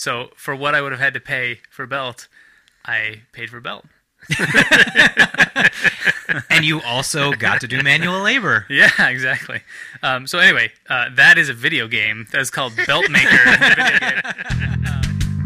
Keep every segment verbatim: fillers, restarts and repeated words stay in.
So for what I would have had to pay for belt, I paid for belt. And you also got to do manual labor. Yeah, exactly. Um, so anyway, uh, that is a video game. That's called Belt Maker. The video game. Uh,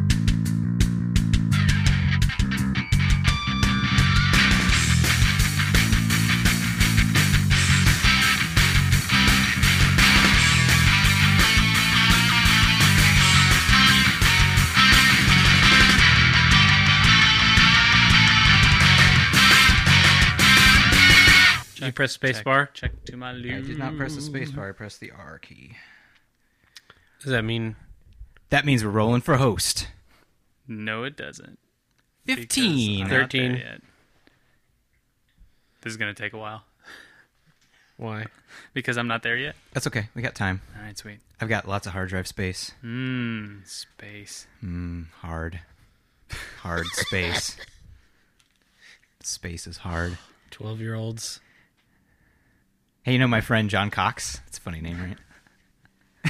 You press space check, bar? Check to my loo. I did not press the space bar. I pressed the R key. Does that mean... That means we're rolling for host. No, it doesn't. fifteen. Because I'm not thirteen. there yet. This is going to take a while. Why? Because I'm not there yet. That's okay. We got time. All right, sweet. I've got lots of hard drive space. Mmm, space. Mmm, hard. Hard space. Space is hard. twelve-year-olds. Hey, you know my friend John Cox? That's a funny name, right?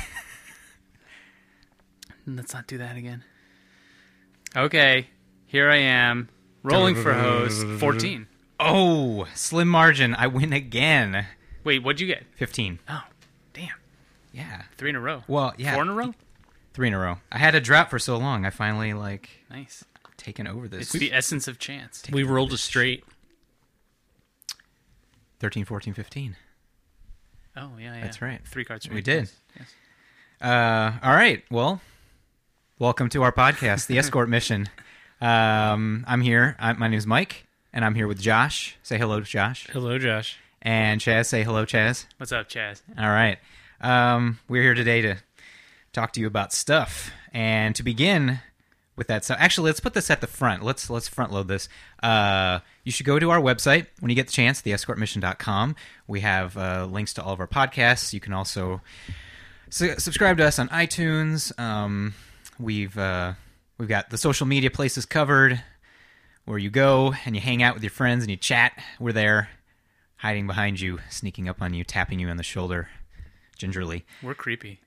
Let's not do that again. Okay, here I am, rolling for host. fourteen. Oh, slim margin. I win again. Wait, what'd you get? fifteen. Oh, damn. Yeah. Three in a row. Well, yeah. Four in a row? Three in a row. I had a drought for so long. I finally, like, Nice. taken over this. It's the essence of chance. We rolled a straight. thirteen, fourteen, fifteen. Oh, yeah, yeah. That's right. Three cards. We did. Yes. Uh, all right. Well, welcome to our podcast, The Escort Mission. Um, I'm here. I, my name is Mike, and I'm here with Josh. Say hello to Josh. Hello, Josh. And Chaz. Say hello, Chaz. What's up, Chaz? All right. Um, we're here today to talk to you about stuff. And to begin with that stuff, actually, let's put this at the front. Let's let's front load this. Uh, you should go to our website when you get the chance, the escort mission dot com. We have uh, links to all of our podcasts. You can also su- subscribe to us on iTunes. Um, we've uh, we've got the social media places covered, where you go and you hang out with your friends and you chat. We're there, hiding behind you, sneaking up on you, tapping you on the shoulder, gingerly. We're creepy.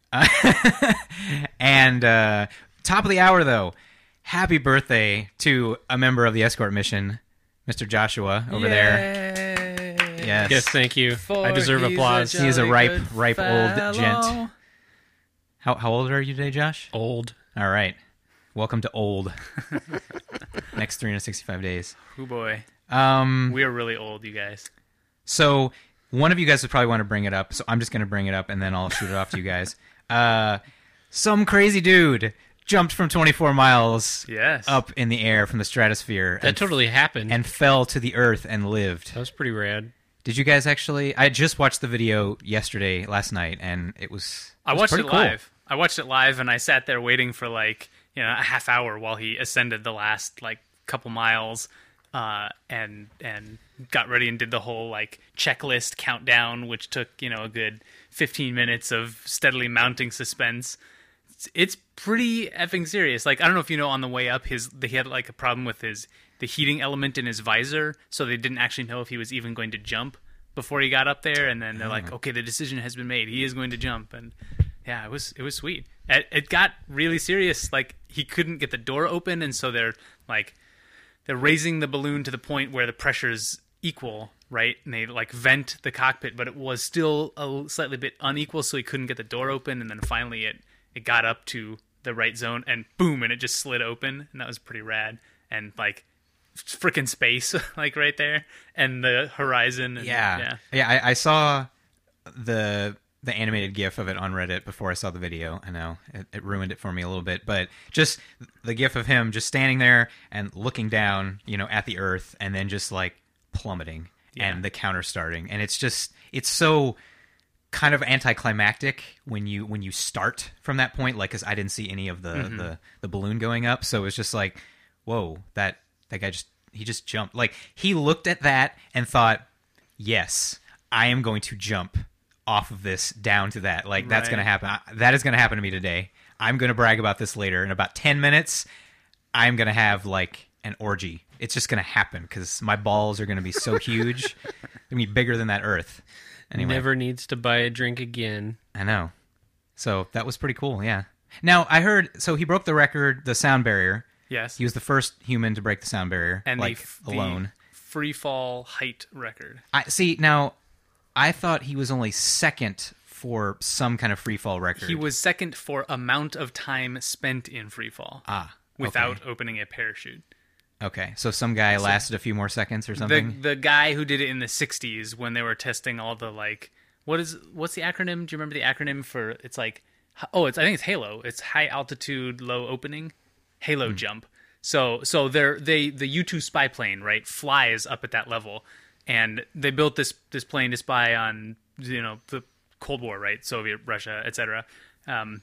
And uh, top of the hour, though, happy birthday to a member of the Escort Mission, Mister Joshua over there. Yes. Yes, thank you. For I deserve he's applause. a He is a jolly ripe, good ripe old fellow. gent. How how old are you today, Josh? Old. All right. Welcome to old. Next three hundred sixty-five days. Oh, boy. Um. We are really old, you guys. So one of you guys would probably want to bring it up, so I'm just going to bring it up, and then I'll shoot it off to you guys. Uh, some crazy dude jumped from twenty-four miles Yes. up in the air from the stratosphere. That and, totally happened. and fell to the earth and lived. that was pretty rad. Did you guys actually? I just watched the video yesterday, last night, and it was. It I was watched pretty it cool. live. I watched it live, and I sat there waiting for like you know a half hour while he ascended the last like couple miles, uh, and and got ready and did the whole like checklist countdown, which took you know a good fifteen minutes of steadily mounting suspense. It's, it's pretty effing serious. Like I don't know if you know, on the way up, his he had like a problem with his the heating element in his visor, so they didn't actually know if he was even going to jump before he got up there. And then they're like, okay, the decision has been made. He is going to jump. And yeah, it was it was sweet. It, it got really serious. Like he couldn't get the door open, and so they're like they're raising the balloon to the point where the pressure's equal, right? And they like vent the cockpit, but it was still a slightly bit unequal, so he couldn't get the door open. And then finally, it it got up to the right zone, and boom, and it just slid open, and that was pretty rad. And like freaking space, like right there, and the horizon. And, Yeah, yeah. yeah. I, I saw the the animated GIF of it on Reddit before I saw the video. I know it, it ruined it for me a little bit, but just the GIF of him just standing there and looking down, you know, at the Earth, and then just like plummeting Yeah. and the counter starting, and it's just it's so kind of anticlimactic when you when you start from that point, like because I didn't see any of the, Mm-hmm. the the balloon going up, so it's just like, whoa, that that guy just he just jumped. Like he looked at that and thought, yes, I am going to jump off of this down to that. Like that's Right. going to happen. I- That is going to happen to me today. I'm going to brag about this later. In about ten minutes, I'm going to have like an orgy. It's just going to happen because my balls are going to be so huge. They're going to be bigger than that Earth. Anyway, Never needs to buy a drink again. I know. So that was pretty cool. Yeah. Now I heard. So he broke the record, the sound barrier. Yes. He was the first human to break the sound barrier, and like the, alone. the free fall height record. I see. Now, I thought he was only second for some kind of free fall record. He was second for amount of time spent in free fall. Ah, okay. Without opening a parachute. Okay, so some guy So- lasted a few more seconds or The something. the guy who did it in the sixties when they were testing all the like what is what's the acronym? Do you remember the acronym for it's like oh it's I think it's HALO. It's high altitude low opening HALO jump. So so they're they the U two spy plane, right, flies up at that level, and they built this this plane to spy on, you know, the Cold War, right? Soviet, Russia, et cetera. Um,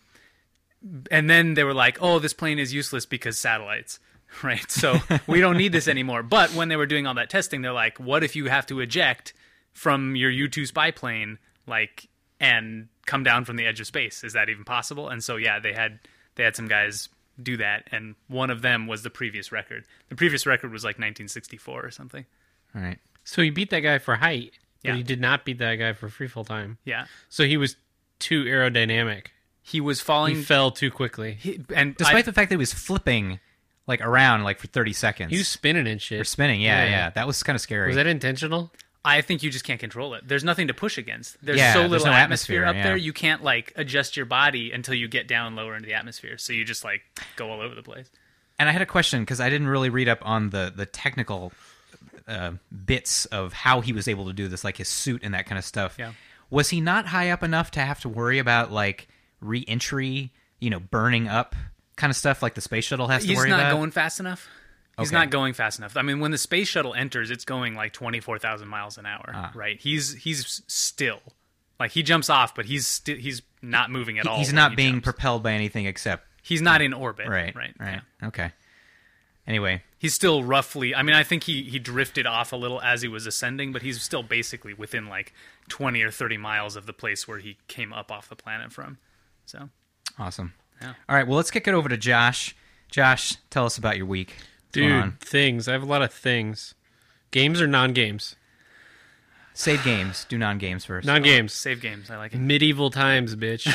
and then they were like, "Oh, this plane is useless because satellites." Right, so we don't need this anymore. But when they were doing all that testing, they're like, "What if you have to eject from your U two spy plane, like, and come down from the edge of space? Is that even possible?" And so, yeah, they had they had some guys do that, and one of them was the previous record. The previous record was like nineteen sixty-four or something. All right. So he beat that guy for height, but Yeah. he did not beat that guy for free fall time. Yeah, So he was too aerodynamic. he was He falling, fell too quickly. he, and Despite I- the fact that he was flipping like around like for thirty seconds. He was spinning and shit. or spinning. Yeah, yeah, Yeah. That was kind of scary. Was that intentional? I think you just can't control it. There's nothing to push against. There's Yeah, so there's little no atmosphere, atmosphere, up there. yeah. You can't like adjust your body until you get down lower into the atmosphere. So you just like go all over the place. And I had a question because I didn't really read up on the the technical uh, bits of how he was able to do this, like his suit and that kind of stuff. Yeah. Was he not high up enough to have to worry about like re-entry, you know, burning up kind of stuff like the space shuttle has to He's worry not about? going fast enough. He's Okay. not going fast enough. I mean, when the space shuttle enters, it's going like twenty-four thousand miles an hour, Ah. right? He's he's still. Like he jumps off, but he's still he's not moving at all. He's when not he being jumps. propelled by anything except He's not in orbit. right, Right. right. yeah. Okay. Anyway, He's still roughly. I mean, I think he he drifted off a little as he was ascending, but he's still basically within like twenty or thirty miles of the place where he came up off the planet from. So awesome. Yeah. All right, well, let's kick it over to Josh. Josh, tell us about your week. What's going on? Dude, things. I have a lot of things. Games or non-games? Save games. Do non-games first. Non-games. save games. I like it. Medieval times, bitch.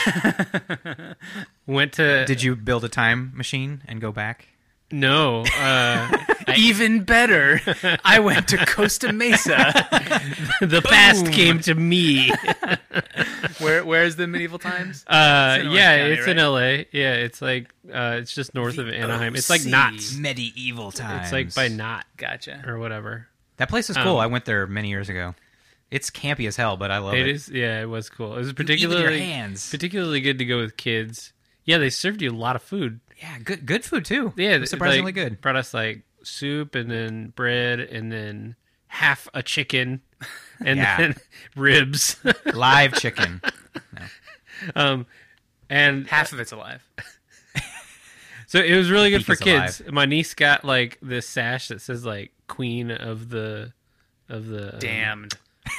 Went to... Did you build a time machine and go back? No. Uh, Even better, I went to Costa Mesa. the past came to me. Where where's the medieval times? Uh, It's in Orange yeah, County, it's in right? L A. Yeah, it's like... Uh, it's just north of Anaheim. It's like O C. Knott's. Medieval times. It's like by Knott Gotcha. or whatever. That place is cool. Um, I went there many years ago. It's campy as hell, but I love It it. is, yeah, it was cool. It was You eat with particularly your hands. particularly good to go with kids. Yeah, they served you a lot of food. Yeah, good good food too. Yeah, It was surprisingly like, good. Brought us like soup and then bread and then half a chicken and Yeah. then ribs. Live chicken. um, and Half of it's alive. so it was really good Beef for is kids. My niece got like this sash that says like Queen of the of the um, Damned.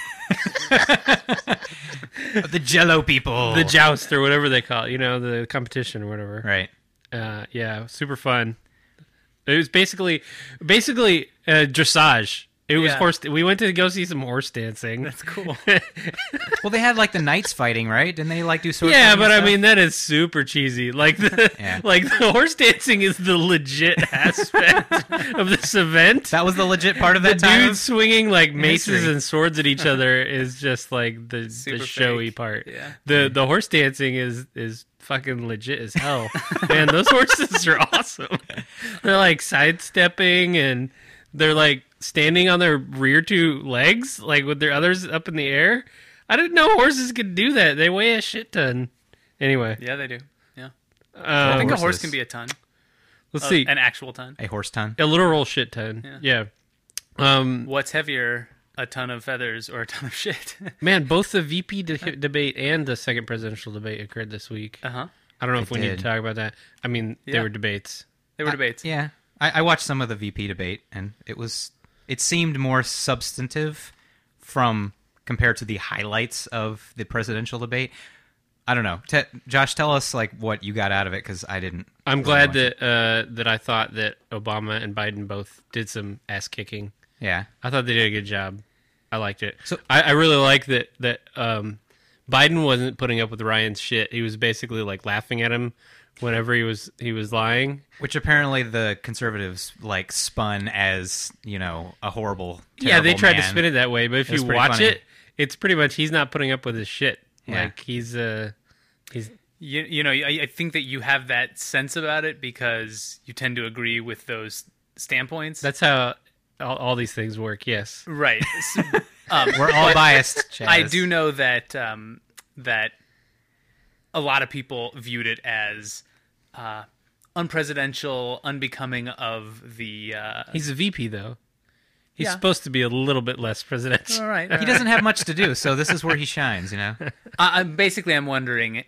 The Jello people. the joust or whatever they call it. You know, the competition or whatever. Right. Uh, yeah, super fun. It was basically, basically uh, dressage. It was Yeah. horse. We went to go see some horse dancing. That's cool. Well, they had like the knights fighting, right? Didn't they like do sword yeah, fighting but and I stuff? mean that is super cheesy. Like the Yeah. like the horse dancing is the legit aspect of this event. that was the legit part of The that time. dudes swinging like maces history. and swords at each other is just like the, the Super showy fake. part. Yeah. The the horse dancing is is fucking legit as hell. Man, those horses are awesome. They're like sidestepping and they're like standing on their rear two legs, like with their others up in the air. I didn't know horses could do that. They weigh a shit ton. Anyway, Yeah, they do. Yeah. um, I think a horses. horse can be a ton. let's Uh, see, An actual ton. A horse ton. a literal shit ton. Yeah. Um, What's heavier, a ton of feathers or a ton of shit? man, both the V P de- debate and the second presidential debate occurred this week. uh huh. I don't know It if we need did. to talk about that. I mean, they Yeah. were debates. They were debates. Yeah, I, I watched some of the V P debate, and it was it seemed more substantive from compared to the highlights of the presidential debate. I don't know. Te- Josh, tell us like what you got out of it because I didn't. I'm really glad watch it. that uh, that I thought that Obama and Biden both did some ass kicking. Yeah, I thought they did a good job. I liked it. So- So I, I really like that that um, Biden wasn't putting up with Ryan's shit. He was basically like laughing at him whenever he was he was lying. Which apparently the conservatives like spun as, you know, a horrible, Yeah, they terrible tried to man. spin it that way, but if It was you pretty watch funny. it, it's pretty much he's not putting up with his shit. Yeah. Like he's uh he's You, you know, I, I think that you have that sense about it because you tend to agree with those standpoints. that's how all, all these things work. Yes. right. So, um, We're all biased, Chaz. I do know that um, that a lot of people viewed it as uh, unpresidential, unbecoming of the. Uh, He's a V P though. He's Yeah. supposed to be a little bit less presidential. all right. He doesn't have much to do, so this is where he shines, you know? I, I'm basically, I'm wondering.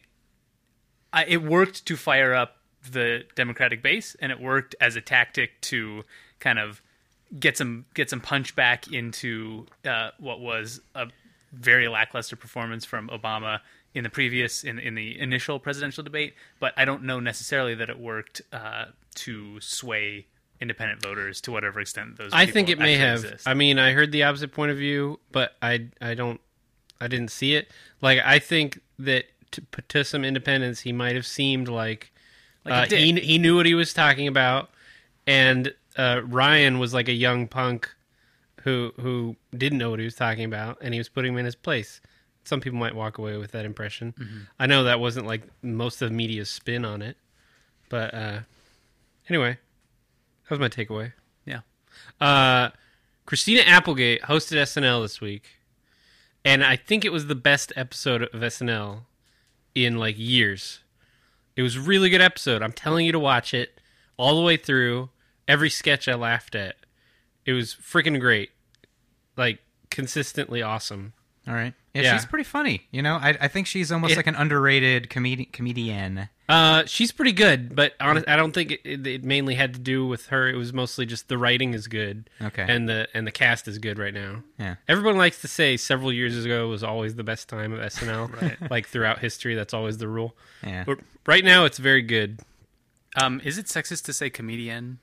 I, it worked to fire up the Democratic base, and it worked as a tactic to kind of get some get some punch back into uh, what was a very lackluster performance from Obama in the previous in in the initial presidential debate. But I don't know necessarily that it worked uh, to sway independent voters to whatever extent those. I people think it may actually have. exist. I mean, I heard the opposite point of view, but I I don't I didn't see it. Like I think that to, to some independents, he might have seemed like, Like a uh, dick. he he knew what he was talking about, and uh, Ryan was like a young punk who who didn't know what he was talking about, and he was putting him in his place. Some people might walk away with that impression. Mm-hmm. I know that wasn't like most of the media's spin on it, but uh, anyway, that was my takeaway. Yeah. Uh, Christina Applegate hosted S N L this week, and I think it was the best episode of S N L in like years. It was a really good episode. I'm telling you to watch it all the way through. Every sketch I laughed at. It was freaking great. Like, consistently awesome. All right. Yeah, Yeah. she's pretty funny. You know, I, I think she's almost It- like an underrated comedi- comedian. Uh, she's pretty good, but honest, I don't think it, it, it mainly had to do with her. It was mostly just the writing is good. Okay. And the and the cast is good right now. Yeah. Everyone likes to say several years ago was always the best time of S N L. Right. Like throughout history, that's always the rule. Yeah. But right now, it's very good. Um, is it sexist to say comedian?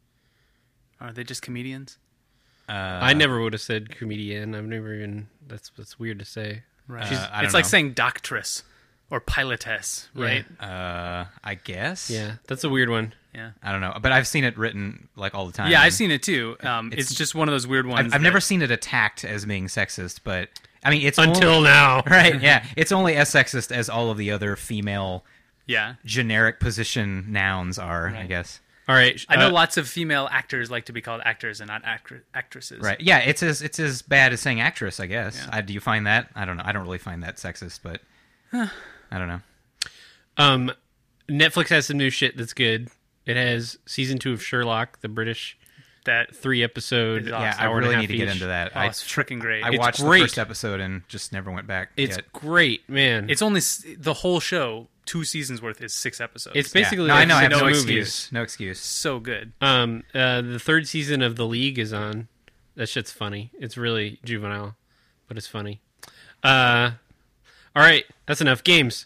Are they just comedians? Uh, I never would have said comedian. I've never even. That's that's weird to say. Right. Uh, I don't it's like know. saying doctress or pilotess, right? Uh, I guess. Yeah, that's a weird one. Yeah. I don't know, but I've seen it written like all the time. Yeah, and I've seen it too. Um, it's, it's- just one of those weird ones. I've, I've that- never seen it attacked as being sexist, but I mean, it's Until only, now, right. Yeah, it's only as sexist as all of the other female Yeah. generic position nouns are. I Right. guess. All right. I know uh, lots of female actors like to be called actors and not actr- actresses. Right. Yeah, it's as it's as bad as saying actress, I guess. Yeah. I, do you find that? I don't know. I don't really find that sexist, but I don't know. Um, Netflix has some new shit that's good. It has season two of Sherlock, the British That three episode. It's Yeah, awesome. I hour and a really half need to get each. into that. oh, I it's freaking great. I It's watched great. the first episode and just never went back. It's yet. great, man. it's only s- the whole show. Two seasons worth is six episodes. It's Yeah. basically No, like I know. I have six no movies. excuse. No excuse. so good. Um, uh, the third season of The League is on. That shit's funny. It's really juvenile, but it's funny. Uh, all right, that's enough games.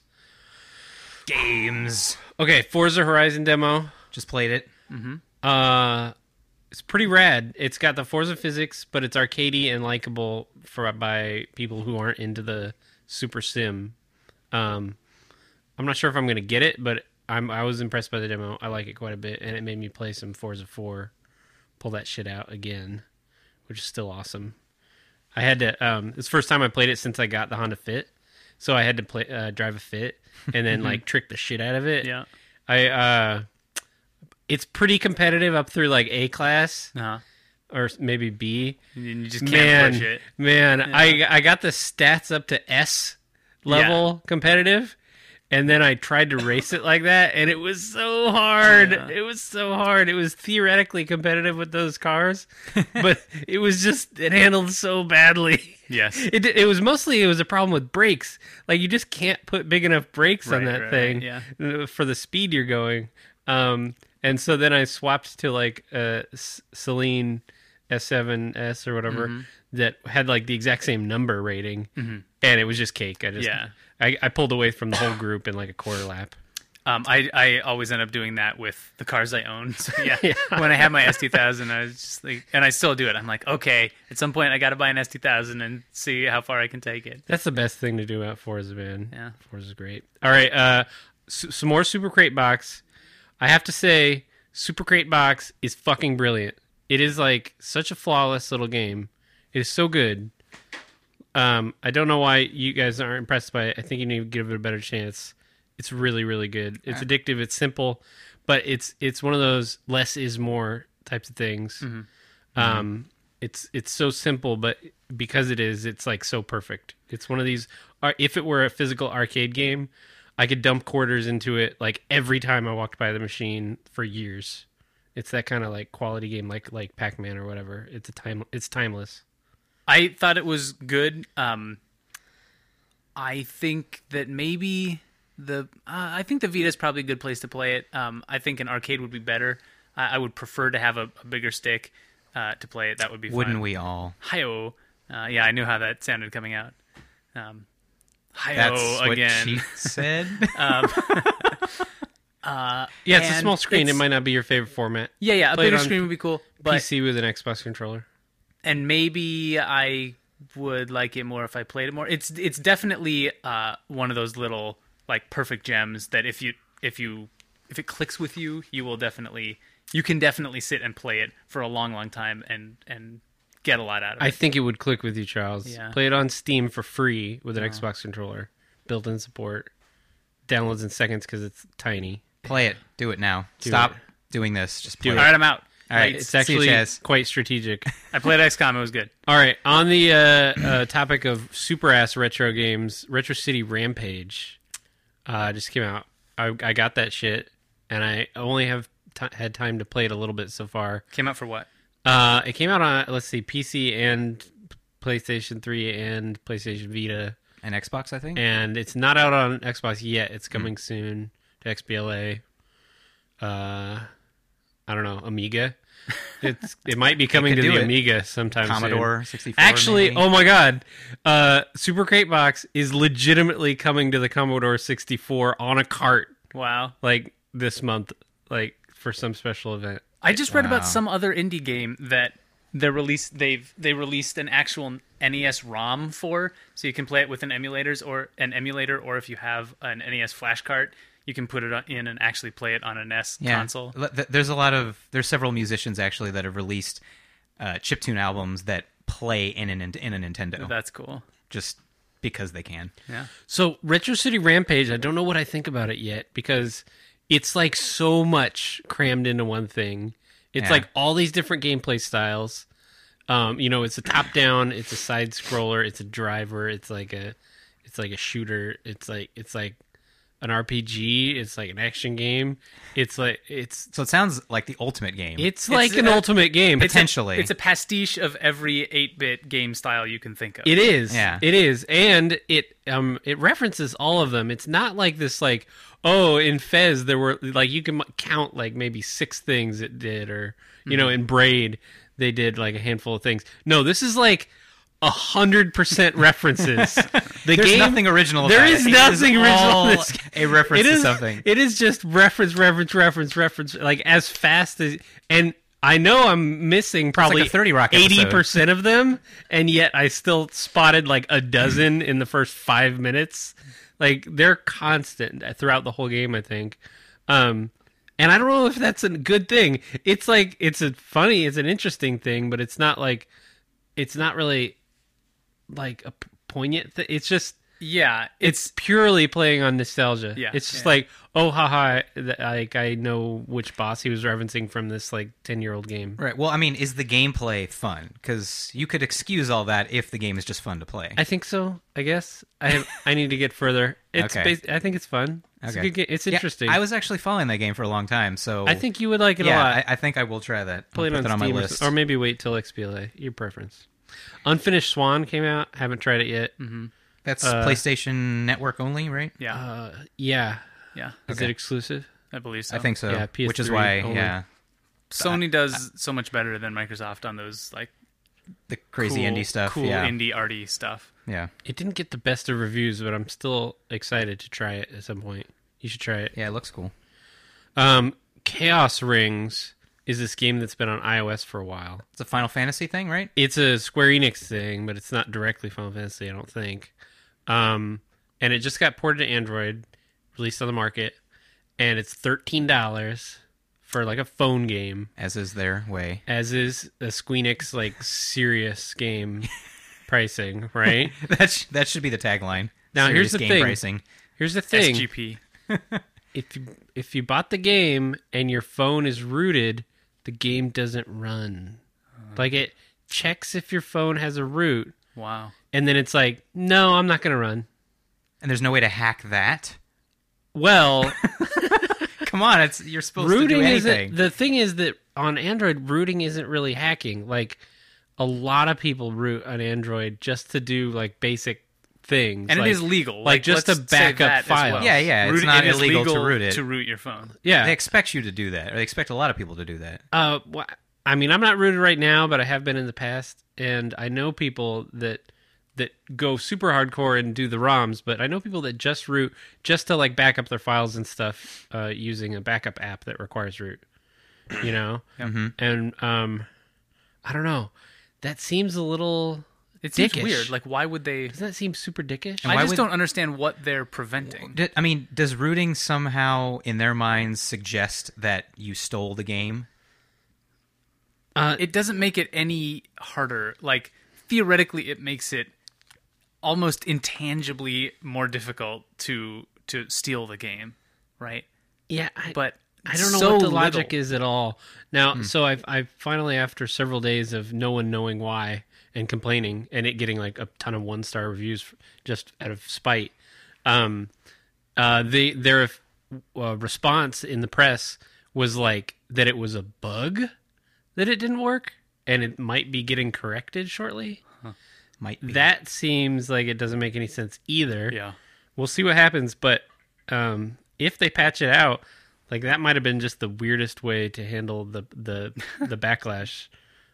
Games. Okay, Forza Horizon demo. Just played it. Uh, it's pretty rad. It's got the Forza physics, but it's arcadey and likable for by people who aren't into the super sim. Um, I'm not sure if I'm gonna get it, but I'm I was impressed by the demo. I like it quite a bit, and it made me play some Forza four, pull that shit out again, which is still awesome. I had to. Um, it's the first time I played it since I got the Honda Fit, so I had to play uh, drive a Fit and then like trick the shit out of it. Yeah. I uh, it's pretty competitive up through like A class Uh-huh. or maybe B. And you just can't Man, push it. man, I I got the stats up to S level competitive, and then I tried to race it like that, and it was so hard. Yeah. It was so hard. It was theoretically competitive with those cars, but it was just it handled so badly. Yes. It it was mostly it was a problem with brakes. Like you just can't put big enough brakes on Right, that right, thing yeah. uh, for the speed you're going. Um, and so then I swapped to like a S- Celine S seven S or whatever Mm-hmm. that had like the exact same number rating, and it was just cake. I just Yeah. I, I pulled away from the whole group in like a quarter lap. Um, I I always end up doing that with the cars I own. So yeah, Yeah. when I had my S T thousand, I was just like, and I still do it. I'm like, okay, at some point I got to buy an S T thousand and see how far I can take it. That's the best thing to do about Forza, man. Yeah. Forza's great. All right, uh, s- some more Super Crate Box. I have to say, Super Crate Box is fucking brilliant. It is like such a flawless little game. It is so good. Um, I don't know why you guys aren't impressed by it. I think you need to give it a better chance. It's really, really good. It's Right. addictive. It's simple, but it's it's one of those less is more types of things. Mm-hmm. Um, it's it's so simple, but because it is, it's like so perfect. It's one of these. uh, If it were a physical arcade game, I could dump quarters into it like every time I walked by the machine for years. It's that kind of like quality game, like like Pac-Man or whatever. It's a time. It's timeless. I thought it was good. Um, I think that maybe the uh, I think the Vita is probably a good place to play it. Um, I think an arcade would be better. I, I would prefer to have a, a bigger stick uh, to play it. That would be Wouldn't fun. we all? Hi-oh. Uh, yeah, I knew how that sounded coming out. Um, That's hi-oh what again. she said. Um, uh, Yeah, it's a and small screen. It it's- might not be your favorite format. Yeah, yeah, a Play it bigger on screen would be cool. P But C with an Xbox controller. and maybe I would like it more if I played it more. It's it's definitely uh, one of those little like perfect gems that if you if you if it clicks with you, you will definitely you can definitely sit and play it for a long, long time and and get a lot out of I it. think it would click with you, Charles. Yeah. Play it on Steam for free with an Xbox controller. Built-in support. Downloads in seconds because it's tiny. Play it. Do it now. Do Stop it. doing this. Just Do play it. All right, I'm out. All right. It's See you, actually Chaz. quite strategic. I played X COM. It was good. All right, on the uh, uh, topic of super ass retro games, Retro City Rampage uh, just came out. I, I got that shit, and I only have t- had time to play it a little bit so far. Came out for what? Uh, it came out on, let's see, P C and PlayStation three and PlayStation Vita, An Xbox, I think. and it's not out on Xbox yet. It's coming soon to X B L A. Uh, I don't know, Amiga. It's it might be coming could to do the it. Amiga sometime soon. Commodore sixty-four. Actually, maybe? oh my god, uh, Super Crate Box is legitimately coming to the Commodore sixty-four on a cart, Wow. like this month, like for some special event. I just read Wow. about some other indie game that they released. They've they released an actual N E S ROM for, so you can play it with an emulators or an emulator, or if you have an N E S flash cart, you can put it on- in and actually play it on an N E S yeah. console. L- th- There's a lot of there's several musicians actually that have released uh, chiptune albums that play in an in a Nintendo That's cool. just because they can. Yeah. So Retro City Rampage, I don't know what I think about it yet because it's like so much crammed into one thing. It's Yeah. like all these different gameplay styles. Um, you know, it's a top down, it's a side scroller, it's a driver, it's like a it's like a shooter, it's like it's like an R P G, it's like an action game. It's like it's So it sounds like the ultimate game. it's like an a- ultimate game. It's a- Potentially. it's a pastiche of every eight-bit game style you can think of. It is. Yeah. It is. And it um it references all of them. It's not like this like, oh, in Fez there were like you can count like maybe six things it did, or you know, in Braid they did like a handful of things. No, this is like a hundred percent references. The There's game, nothing original There about is it. It nothing is original. all in this game. a reference It to is- something. It is just reference, reference, reference, reference, like as fast as and I know I'm missing probably a thirty Rock episode. eighty percent of them, and yet I still spotted like a dozen in the first five minutes. Like they're constant throughout the whole game, I think. Um, and I don't know if that's a good thing. It's like it's a funny, it's an interesting thing, but it's not like it's not really like a p- poignant. Th- it's just Yeah, it's purely playing on nostalgia. Yeah, It's just yeah. like, oh, haha, th- like I know which boss he was referencing from this like ten year old game. Right. Well, I mean, is the gameplay fun? Because you could excuse all that if the game is just fun to play. I think so. I guess I have, I need to get further. It's Okay. bas- I think it's fun. It's a Okay. good game. It's Yeah, interesting. I was actually following that game for a long time, so I think you would like it yeah, a lot. I, I think I will try that. Play I'll it put on that on Steam, my or, list. or maybe wait till X B L A. Your preference. Unfinished Swan came out. Haven't tried it yet. That's uh, PlayStation Network only, right? yeah, Uh, yeah. yeah. Is Okay. it exclusive? I believe so. I think so. Yeah, P S three which is why, only. yeah, Sony does so much better than Microsoft on those like the crazy cool, indie stuff. cool yeah, indie arty stuff. yeah, It didn't get the best of reviews, but I'm still excited to try it at some point. You should try it. yeah. It looks cool. Um, Chaos Rings is this game that's been on iOS for a while. It's a Final Fantasy thing, right? It's a Square Enix thing, but it's not directly Final Fantasy, I don't think. Um, and it just got ported to Android released on the market, and it's thirteen dollars for like a phone game, As is their way. as is a Squeenix like serious game pricing, right? that sh- that should be the tagline. Now, here's Serious the game thing. pricing. Here's the thing: S G P. if you if you bought the game and your phone is rooted, the game doesn't run. Like it checks if your phone has a root, Wow. and then it's like, no, I'm not gonna run. And there's no way to hack that. Well, Come on, it's you're supposed rooting to do anything. isn't the thing. Is that on Android, rooting isn't really hacking. Like a lot of people root on Android just to do like basic things, And like, it is legal. like, just let's to say back up that as files. well. Yeah, yeah, it's Root- not it is illegal to legal root it. To root your phone. yeah. They expect you to do that. Or they expect a lot of people to do that. Uh, wh- I mean, I'm not rooted right now, but I have been in the past, and I know people that that go super hardcore and do the ROMs. But I know people that just root just to like back up their files and stuff uh, using a backup app that requires root. You know, Mhm. and um, I don't know. That seems a little. It seems Dickish. weird. Like, why would they? Doesn't that seem super dickish? And I why just would- don't understand what they're preventing. D- I mean, does rooting somehow, in their minds, suggest that you stole the game? Uh, It doesn't make it any harder. Like, theoretically, it makes it almost intangibly more difficult to to steal the game, right? yeah, I, But I don't know so what the logic little. is at all. Now, so I've I've finally, after several days of no one knowing why and complaining, and it getting like a ton of one star reviews f- just out of spite, um, uh, the their uh, response in the press was like that it was a bug that it didn't work, and it might be getting corrected shortly. Might be. That seems like it doesn't make any sense either. Yeah. We'll see what happens, but um, if they patch it out, like that might have been just the weirdest way to handle the the the backlash.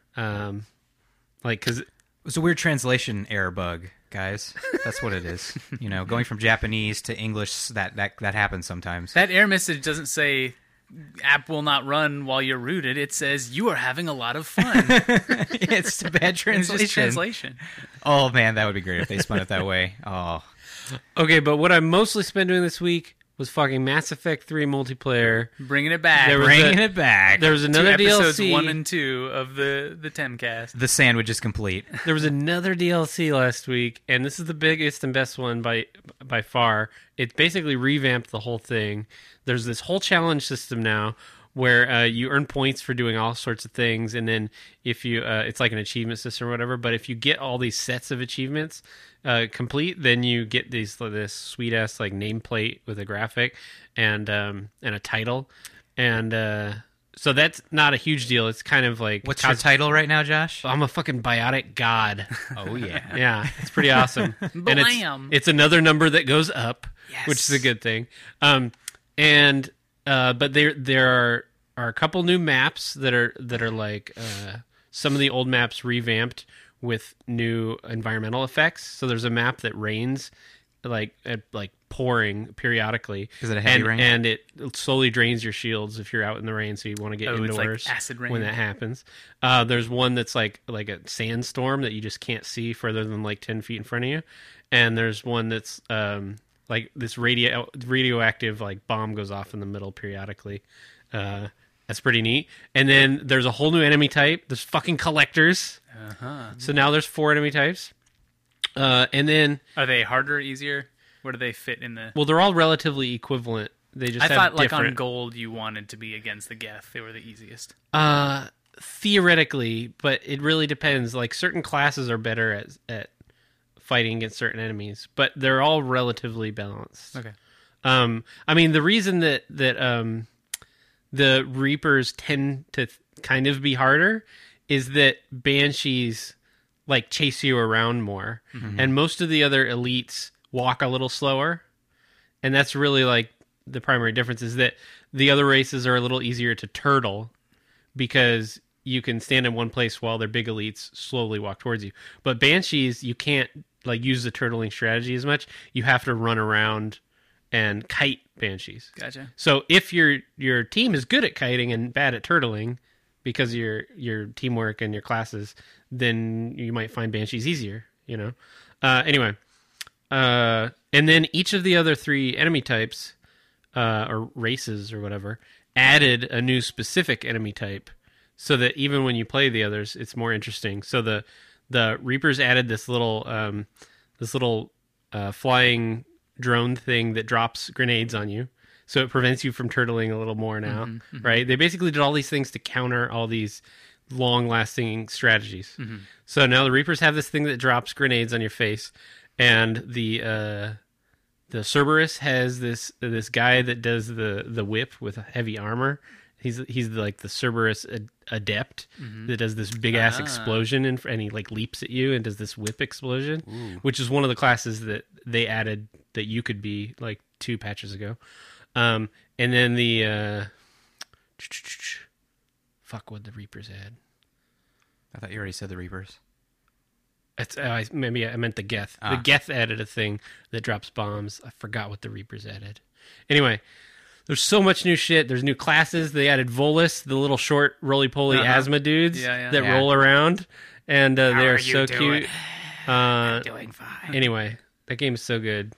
Um, like because It's a weird translation error bug, guys. That's what it is. You know, going from Japanese to English, that that that happens sometimes. That error message doesn't say app will not run while you're rooted. It says you are having a lot of fun. It's a bad It's translation. just translation. Oh man, that would be great if they spun it that way. Oh, okay, but what I mostly spent doing this week was fucking Mass Effect three multiplayer. Bringing it back. There was bringing a- it back. There was to another D L episodes C. one and two of the the Temcast. the sandwich is complete. There was another D L C last week, and this is the biggest and best one by by far. It basically revamped the whole thing. There's this whole challenge system now where uh, you earn points for doing all sorts of things, and then if you, uh, it's like an achievement system or whatever. But if you get all these sets of achievements uh, complete, then you get these this sweet ass like nameplate with a graphic and um, and a title, and uh, so that's not a huge deal. It's kind of like What's your title right now, Josh? I'm a fucking biotic god. Oh yeah. Yeah, it's pretty awesome. and it's, Blam. it's another number that goes up, Yes. which is a good thing. Um, and uh, but there there are are a couple new maps that are that are like uh, some of the old maps revamped with new environmental effects. So there's a map that rains like at, like pouring periodically. Is it a heavy and, rain? And it slowly drains your shields if you're out in the rain, so you want to get Oh, it's like indoors acid rain. when that happens. Uh, there's one that's like like a sandstorm that you just can't see further than like ten feet in front of you, and there's one that's um, like this radio radioactive like bomb goes off in the middle periodically. Uh, that's pretty neat. And then there's a whole new enemy type. There's fucking collectors. Uh-huh. So now there's four enemy types. Uh, and then Are they harder, easier? Where do they fit in the? well, they're all relatively equivalent. They just I have thought like different. on gold you wanted to be against the Geth. They were the easiest. Uh, theoretically, but it really depends. Like certain classes are better at at fighting against certain enemies, but they're all relatively balanced. Okay. Um, I mean, the reason that that um, the Reapers tend to th- kind of be harder is that Banshees like chase you around more, and most of the other elites walk a little slower, and that's really like the primary difference is that the other races are a little easier to turtle because you can stand in one place while their big elites slowly walk towards you. But Banshees, you can't like use the turtling strategy as much. You have to run around and kite Banshees. Gotcha. So if your your team is good at kiting and bad at turtling because of your your teamwork and your classes, then you might find Banshees easier, you know. Uh, anyway, uh, and then each of the other three enemy types uh, or races or whatever, added a new specific enemy type, so that even when you play the others, it's more interesting. So the the Reapers added this little um, this little uh, flying drone thing that drops grenades on you, so it prevents you from turtling a little more now, mm-hmm, mm-hmm. right? They basically did all these things to counter all these long-lasting strategies. Mm-hmm. So now the Reapers have this thing that drops grenades on your face, and the uh, the Cerberus has this this guy that does the, the whip with heavy armor. He's he's like the Cerberus ad- adept mm-hmm. that does this big ass ah. explosion, and, and he like leaps at you and does this whip explosion, Ooh. Which is one of the classes that they added that you could be like two patches ago. Um, and then the uh, fuck what the Reapers add. I thought you already said the Reapers. It's, uh, maybe I meant the Geth. Ah. The Geth added a thing that drops bombs. I forgot what the Reapers added. Anyway, there's so much new shit. There's new classes. They added Volus, the little short roly-poly uh-huh. asthma dudes yeah, yeah. that yeah. roll around, and uh, they're so doing? cute. Uh, I'm doing fine. Anyway, that game is so good.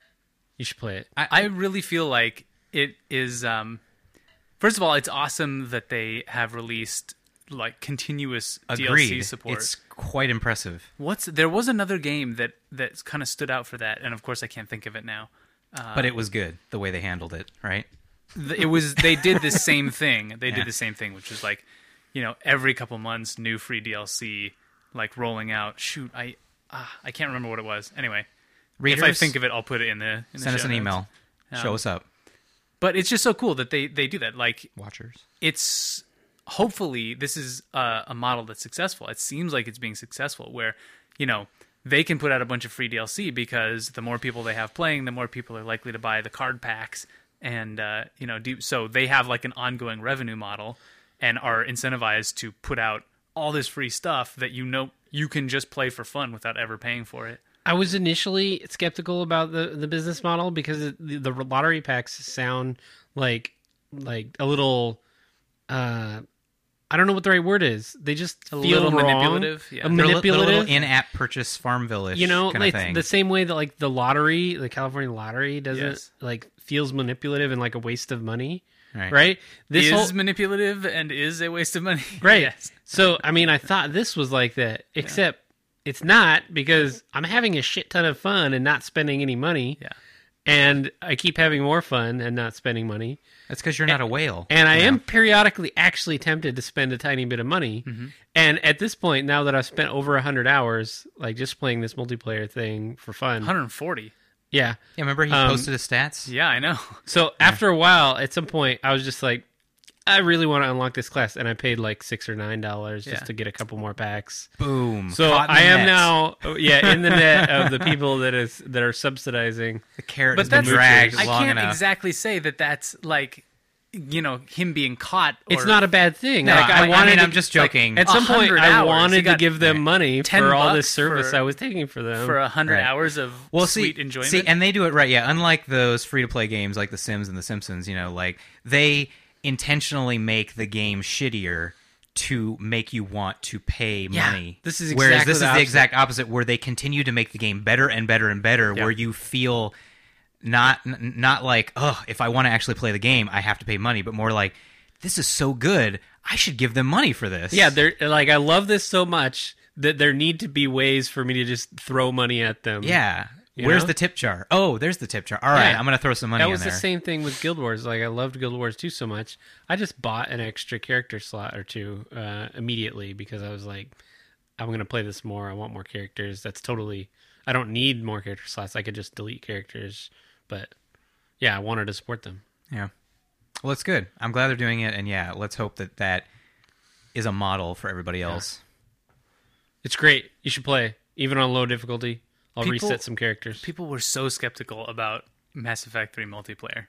You should play it. I, I really feel like it is. Um, first of all, it's awesome that they have released like continuous Agreed. D L C support. It's quite impressive. What's there was another game that that kind of stood out for that, and of course I can't think of it now. Uh, but it was good the way they handled it, right? It was. They did the same thing. They yeah. did the same thing, which was like, you know, every couple months, new free D L C like rolling out. Shoot, I uh, I can't remember what it was. Anyway, Readers, if I think of it, I'll put it in the. In the send us an notes. email. Um, Show us up. But it's just so cool that they they do that. Like watchers. It's. Hopefully, this is a, a model that's successful. It seems like it's being successful where, you know, they can put out a bunch of free D L C because the more people they have playing, the more people are likely to buy the card packs. And, uh, you know, do, so they have like an ongoing revenue model and are incentivized to put out all this free stuff that, you know, you can just play for fun without ever paying for it. I was initially skeptical about the, the business model because the, the lottery packs sound like like a little... Uh, I don't know what the right word is. They just a feel little wrong. manipulative. Yeah. A manipulative. Little in-app purchase Farmville-ish you know, kind like of thing. The same way that like the lottery, the California lottery, doesn't yes. like feels manipulative and like a waste of money, right? right? This is whole... manipulative and is a waste of money, right? Yes. So I mean, I thought this was like that, except yeah. it's not because I'm having a shit ton of fun and not spending any money. Yeah. And I keep having more fun and not spending money. That's because you're not a whale. And I am periodically actually tempted to spend a tiny bit of money. Mm-hmm. And at this point, now that I've spent over one hundred hours, like just playing this multiplayer thing for fun. one hundred forty Yeah. Yeah, remember he um, posted his stats? Yeah, I know. So yeah. after a while, at some point, I was just like, I really want to unlock this class, and I paid like six or nine dollars just yeah. to get a couple more packs. Boom! So I am net. now, yeah, in the net of the people that is that are subsidizing the carrot. But has been dragged I long can't enough. exactly say that that's like, you know, him being caught. Or, it's not a bad thing. No, like, I, I wanted. I mean, to, I'm just joking. Like, at some point, I wanted to give them right. money for all this service for, I was taking for them for a hundred right. hours of well, sweet see, enjoyment. See, and they do it right. Yeah, unlike those free to play games like The Sims and The Simpsons, you know, like they intentionally make the game shittier to make you want to pay yeah, money. This is exactly whereas this the is opposite. the exact opposite, where they continue to make the game better and better and better, yeah. where you feel not not like, oh, if I want to actually play the game, I have to pay money, but more like, this is so good, I should give them money for this. Yeah, they're like, I love this so much that there need to be ways for me to just throw money at them. Yeah. You Where's know? the tip jar? Oh, there's the tip jar. All right, yeah. I'm going to throw some money in there. That was in the same thing with Guild Wars. Like, I loved Guild Wars two so much. I just bought an extra character slot or two uh, immediately because I was like, I'm going to play this more. I want more characters. That's totally... I don't need more character slots. I could just delete characters. But, yeah, I wanted to support them. Yeah. Well, it's good. I'm glad they're doing it. And, yeah, let's hope that that is a model for everybody else. Yeah. It's great. You should play, even on low difficulty. I'll people, reset some characters. People were so skeptical about Mass Effect three multiplayer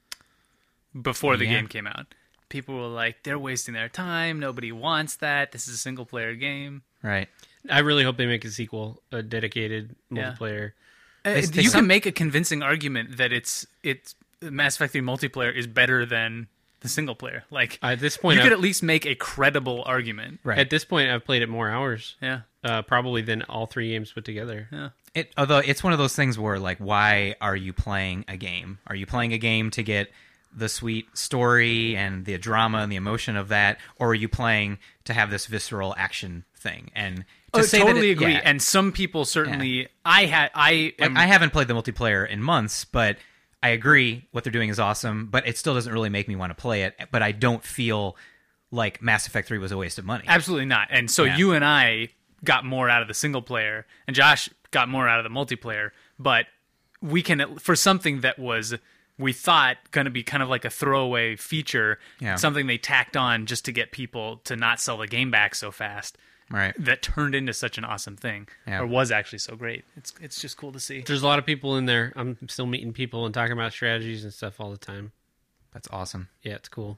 before the yeah. game came out. People were like, they're wasting their time. Nobody wants that. This is a single-player game. Right. I really hope they make a sequel, a dedicated multiplayer. Yeah. Uh, They- they you some- can make a convincing argument that it's it's Mass Effect three multiplayer is better than the single player. Like At this point, you I've, could at least make a credible argument. Right. at this point, I've played it more hours, Yeah. uh, probably than all three games put together. Yeah. It, although it's one of those things where, like, why are you playing a game? Are you playing a game to get the sweet story and the drama and the emotion of that, or are you playing to have this visceral action thing? And to Oh, say totally that it, agree. yeah, And some people certainly, I had, I am, like, I haven't played the multiplayer in months, but I agree what they're doing is awesome. But it still doesn't really make me want to play it. But I don't feel like Mass Effect three was a waste of money. absolutely not. And so Yeah. you and I got more out of the single player, and Josh got more out of the multiplayer. But we can, for something that was, we thought, going to be kind of like a throwaway feature, Yeah. something they tacked on just to get people to not sell the game back so fast, Right. that turned into such an awesome thing, Yeah. or was actually so great. It's it's just cool to see. There's a lot of people in there. I'm still meeting people and talking about strategies and stuff all the time. That's awesome. Yeah, it's cool.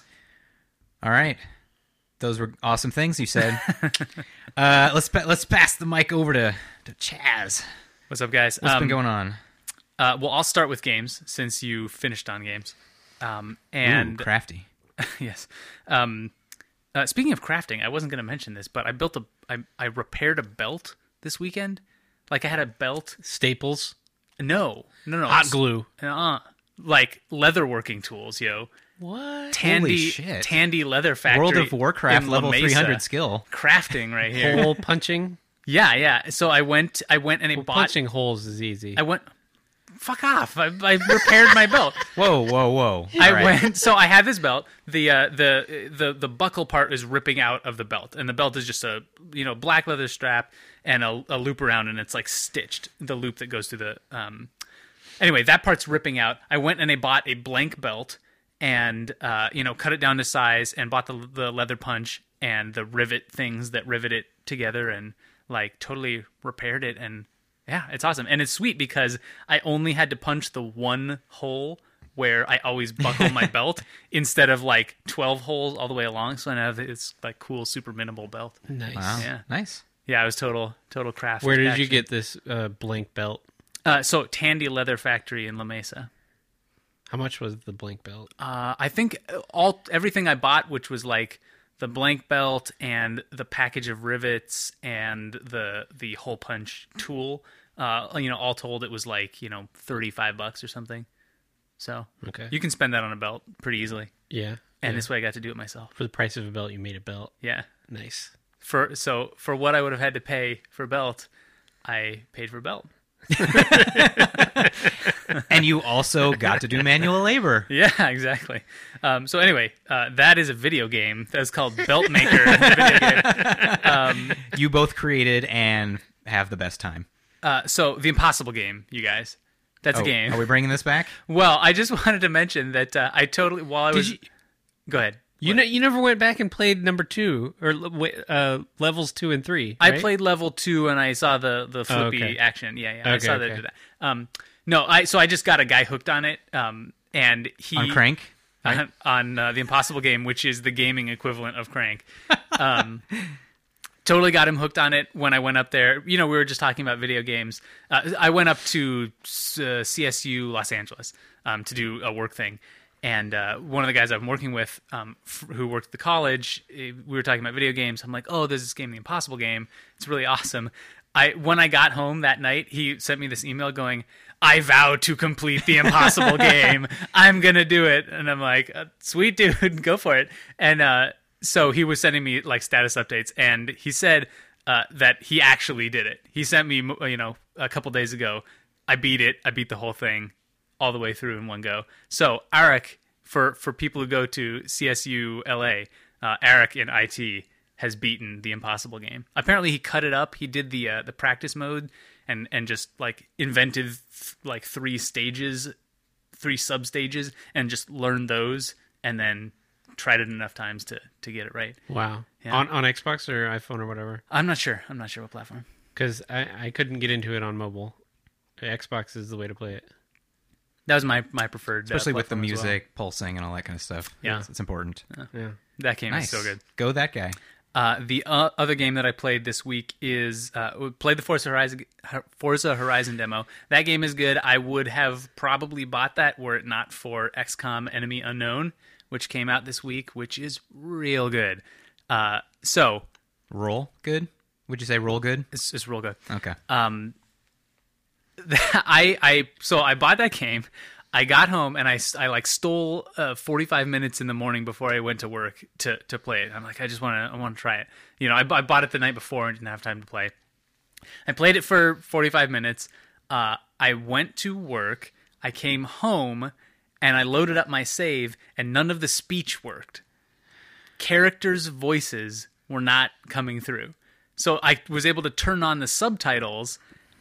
All right. Those were awesome things you said. uh, let's pa- let's pass the mic over to, to Chaz. What's up, guys? What's Um, been going on? Uh, well, I'll start with games since you finished on games. Um, and Ooh, crafty. yes. Um, uh, speaking of crafting, I wasn't going to mention this, but I built a, I, I repaired a belt this weekend. Like I had a belt. Staples, No, no, no. hot it's- glue. Uh, like leatherworking tools, yo. What? Tandy, shit. Tandy Leather Factory. World of Warcraft in level La Mesa. three hundred skill. Crafting right here. Hole punching. Yeah, yeah. So I went, I went and I Well, bought. punching holes is easy. I went. Fuck off! I, I repaired my belt. Whoa, whoa, whoa! I All right. went. So I have this belt. The uh, the the the buckle part is ripping out of the belt, and the belt is just a you know black leather strap and a, a loop around, and it's like stitched. The loop that goes through the. Um... Anyway, that part's ripping out. I went and I bought a blank belt, and uh, you know cut it down to size, and bought the the leather punch and the rivet things that rivet it together, and like totally repaired it. And yeah, it's awesome. And it's sweet because I only had to punch the one hole where I always buckle my belt instead of like twelve holes all the way along. So I have this like cool, super minimal belt. Nice. Wow, Yeah. nice. Yeah, it was total, total craft. Where did you action. get this uh, blank belt? Uh, so Tandy Leather Factory in La Mesa. How much was the blank belt? Uh, I think all everything I bought, which was like the blank belt and the package of rivets and the the hole punch tool. Uh, you know, all told, it was like you know thirty five bucks or something. So Okay. you can spend that on a belt pretty easily. Yeah. And yeah. this way, I got to do it myself. For the price of a belt, you made a belt. Yeah. Nice. For so for what I would have had to pay for a belt, I paid for a belt. And you also got to do manual labor. Yeah, exactly. Um, so anyway, uh, that is a video game that's called Belt Maker. the video game. Um, You both created and have the best time. uh, so the Impossible Game, you guys. That's Oh, a game. Are we bringing this back? Well, I just wanted to mention that uh, I totally while I Did was. you? Go ahead. You know, you never went back and played number two or uh, levels two and three. I right? played level two and I saw the the flippy okay. action. Yeah, yeah. I Okay, saw that. okay. Did that. Um, no, I so I just got a guy hooked on it. Um, and he On Crank? on, on uh, the Impossible Game, which is the gaming equivalent of Crank. Um, totally got him hooked on it when I went up there. You know, we were just talking about video games. Uh, I went up to uh, C S U Los Angeles um, to do a work thing. And uh, one of the guys I'm working with, um, f- who worked at the college, eh, we were talking about video games. I'm like, oh, there's this game, The Impossible Game. It's really awesome. I when I got home that night, he sent me this email going, I vow to complete the Impossible Game. I'm going to do it. And I'm like, uh, sweet dude, go for it. And uh, so he was sending me like status updates. And he said uh, that he actually did it. He sent me, you know, a couple days ago. I beat it. I beat the whole thing all the way through in one go. So Arik, for, for people who go to C S U L A, uh, Arik in I T has beaten the Impossible Game. Apparently he cut it up. He did the uh, the practice mode and, and just like invented th- like three stages, three sub stages, and just learned those and then tried it enough times to, to get it right. Wow. Yeah. On on Xbox or iPhone or whatever. I'm not sure. I'm not sure what platform. Because I, I couldn't get into it on mobile. Xbox is the way to play it. That was my, my preferred. uh, Especially with the platform as well. music, pulsing, and all that kind of stuff. Yeah. It's, it's important. Yeah. That game Nice. is so good. Go that guy. Uh, the uh, other game that I played this week is uh, we played the Forza Horizon Forza Horizon demo. That game is good. I would have probably bought that were it not for X COM Enemy Unknown, which came out this week, which is real good. Uh, so Roll good? Would you say roll good? it's it's real good. Okay. Um, I I so I bought that game. I got home and I, I like stole uh, forty-five minutes in the morning before I went to work to, to play it. I'm like, I just want to I want to try it. You know, I, I bought it the night before and didn't have time to play. I played it for forty-five minutes. Uh, I went to work. I came home and I loaded up my save and none of the speech worked. Characters' voices were not coming through. So I was able to turn on the subtitles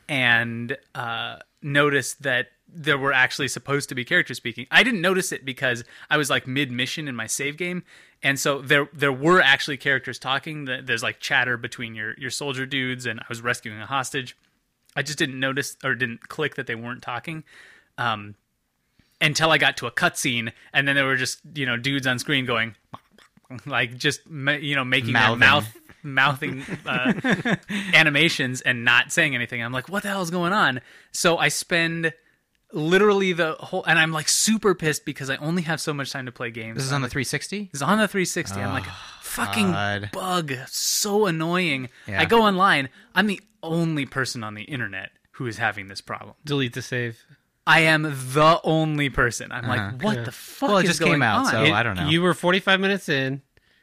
and uh, notice that there were actually supposed to be characters speaking. I didn't notice it because I was like mid-mission in my save game, and so there there were actually characters talking. There's like chatter between your, your soldier dudes, and I was rescuing a hostage. I just didn't notice or didn't click that they weren't talking um, until I got to a cutscene, and then there were just, you know, dudes on screen going, like just, you know, making their Mouthing. mouth mouthing uh, animations and not saying anything. I'm like, what the hell is going on? So I spend literally the whole, and I'm like super pissed because I only have so much time to play games. This is on the three sixty? It's on the three sixty. I'm like, fucking God. bug, so annoying. Yeah. I go online. I'm the only person on the internet who is having this problem. Delete the save. I am the only person. I'm Uh-huh. like, what Yeah. the fuck Well, it is just going came out, on? so- Oh, I don't know. You were forty-five minutes in,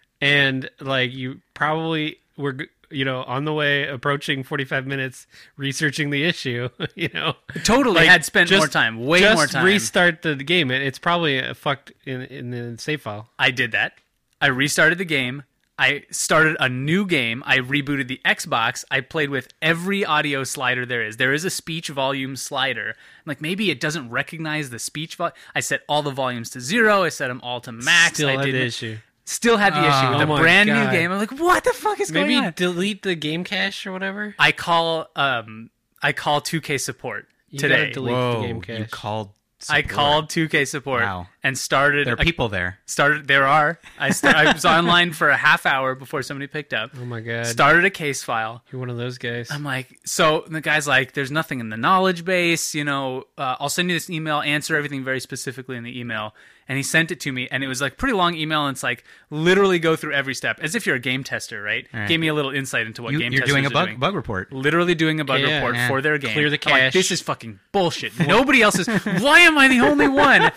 and like you probably were, g- you know, on the way approaching forty-five minutes researching the issue. You know, Totally Like, had spent just- more time, way just more time. restart the game. It, it's probably uh, fucked in in the save file. I did that. I restarted the game. I started a new game. I rebooted the Xbox. I played with every audio slider there is. There is a speech volume slider. I'm like, maybe it doesn't recognize the speech volume. I set all the volumes to zero. I set them all to max. Still I had the didn't- issue. Still had the issue with Oh a my brand God. new game. I'm like, what the fuck is Maybe going on? delete the game cache or whatever. I call um I call two K support You today. gotta delete Whoa, the game you cache. called I support. called two K support Wow. and started There are a- people there. started there are. I st- I was online for a half hour before somebody picked up. Oh my god! Started a case file. You're one of those guys. I'm like, so the guy's like, there's nothing in the knowledge base, you know, uh, I'll send you this email, answer everything very specifically in the email. And he sent it to me, and it was like pretty long email, and it's like literally go through every step, as if you're a game tester, right? Right. Gave me a little insight into what You, game you're testers doing a are bug doing. bug report. Literally doing a bug Yeah, report yeah. for their game. Clear the I'm like, cache. this is fucking bullshit. Nobody else is. Why am I the only one?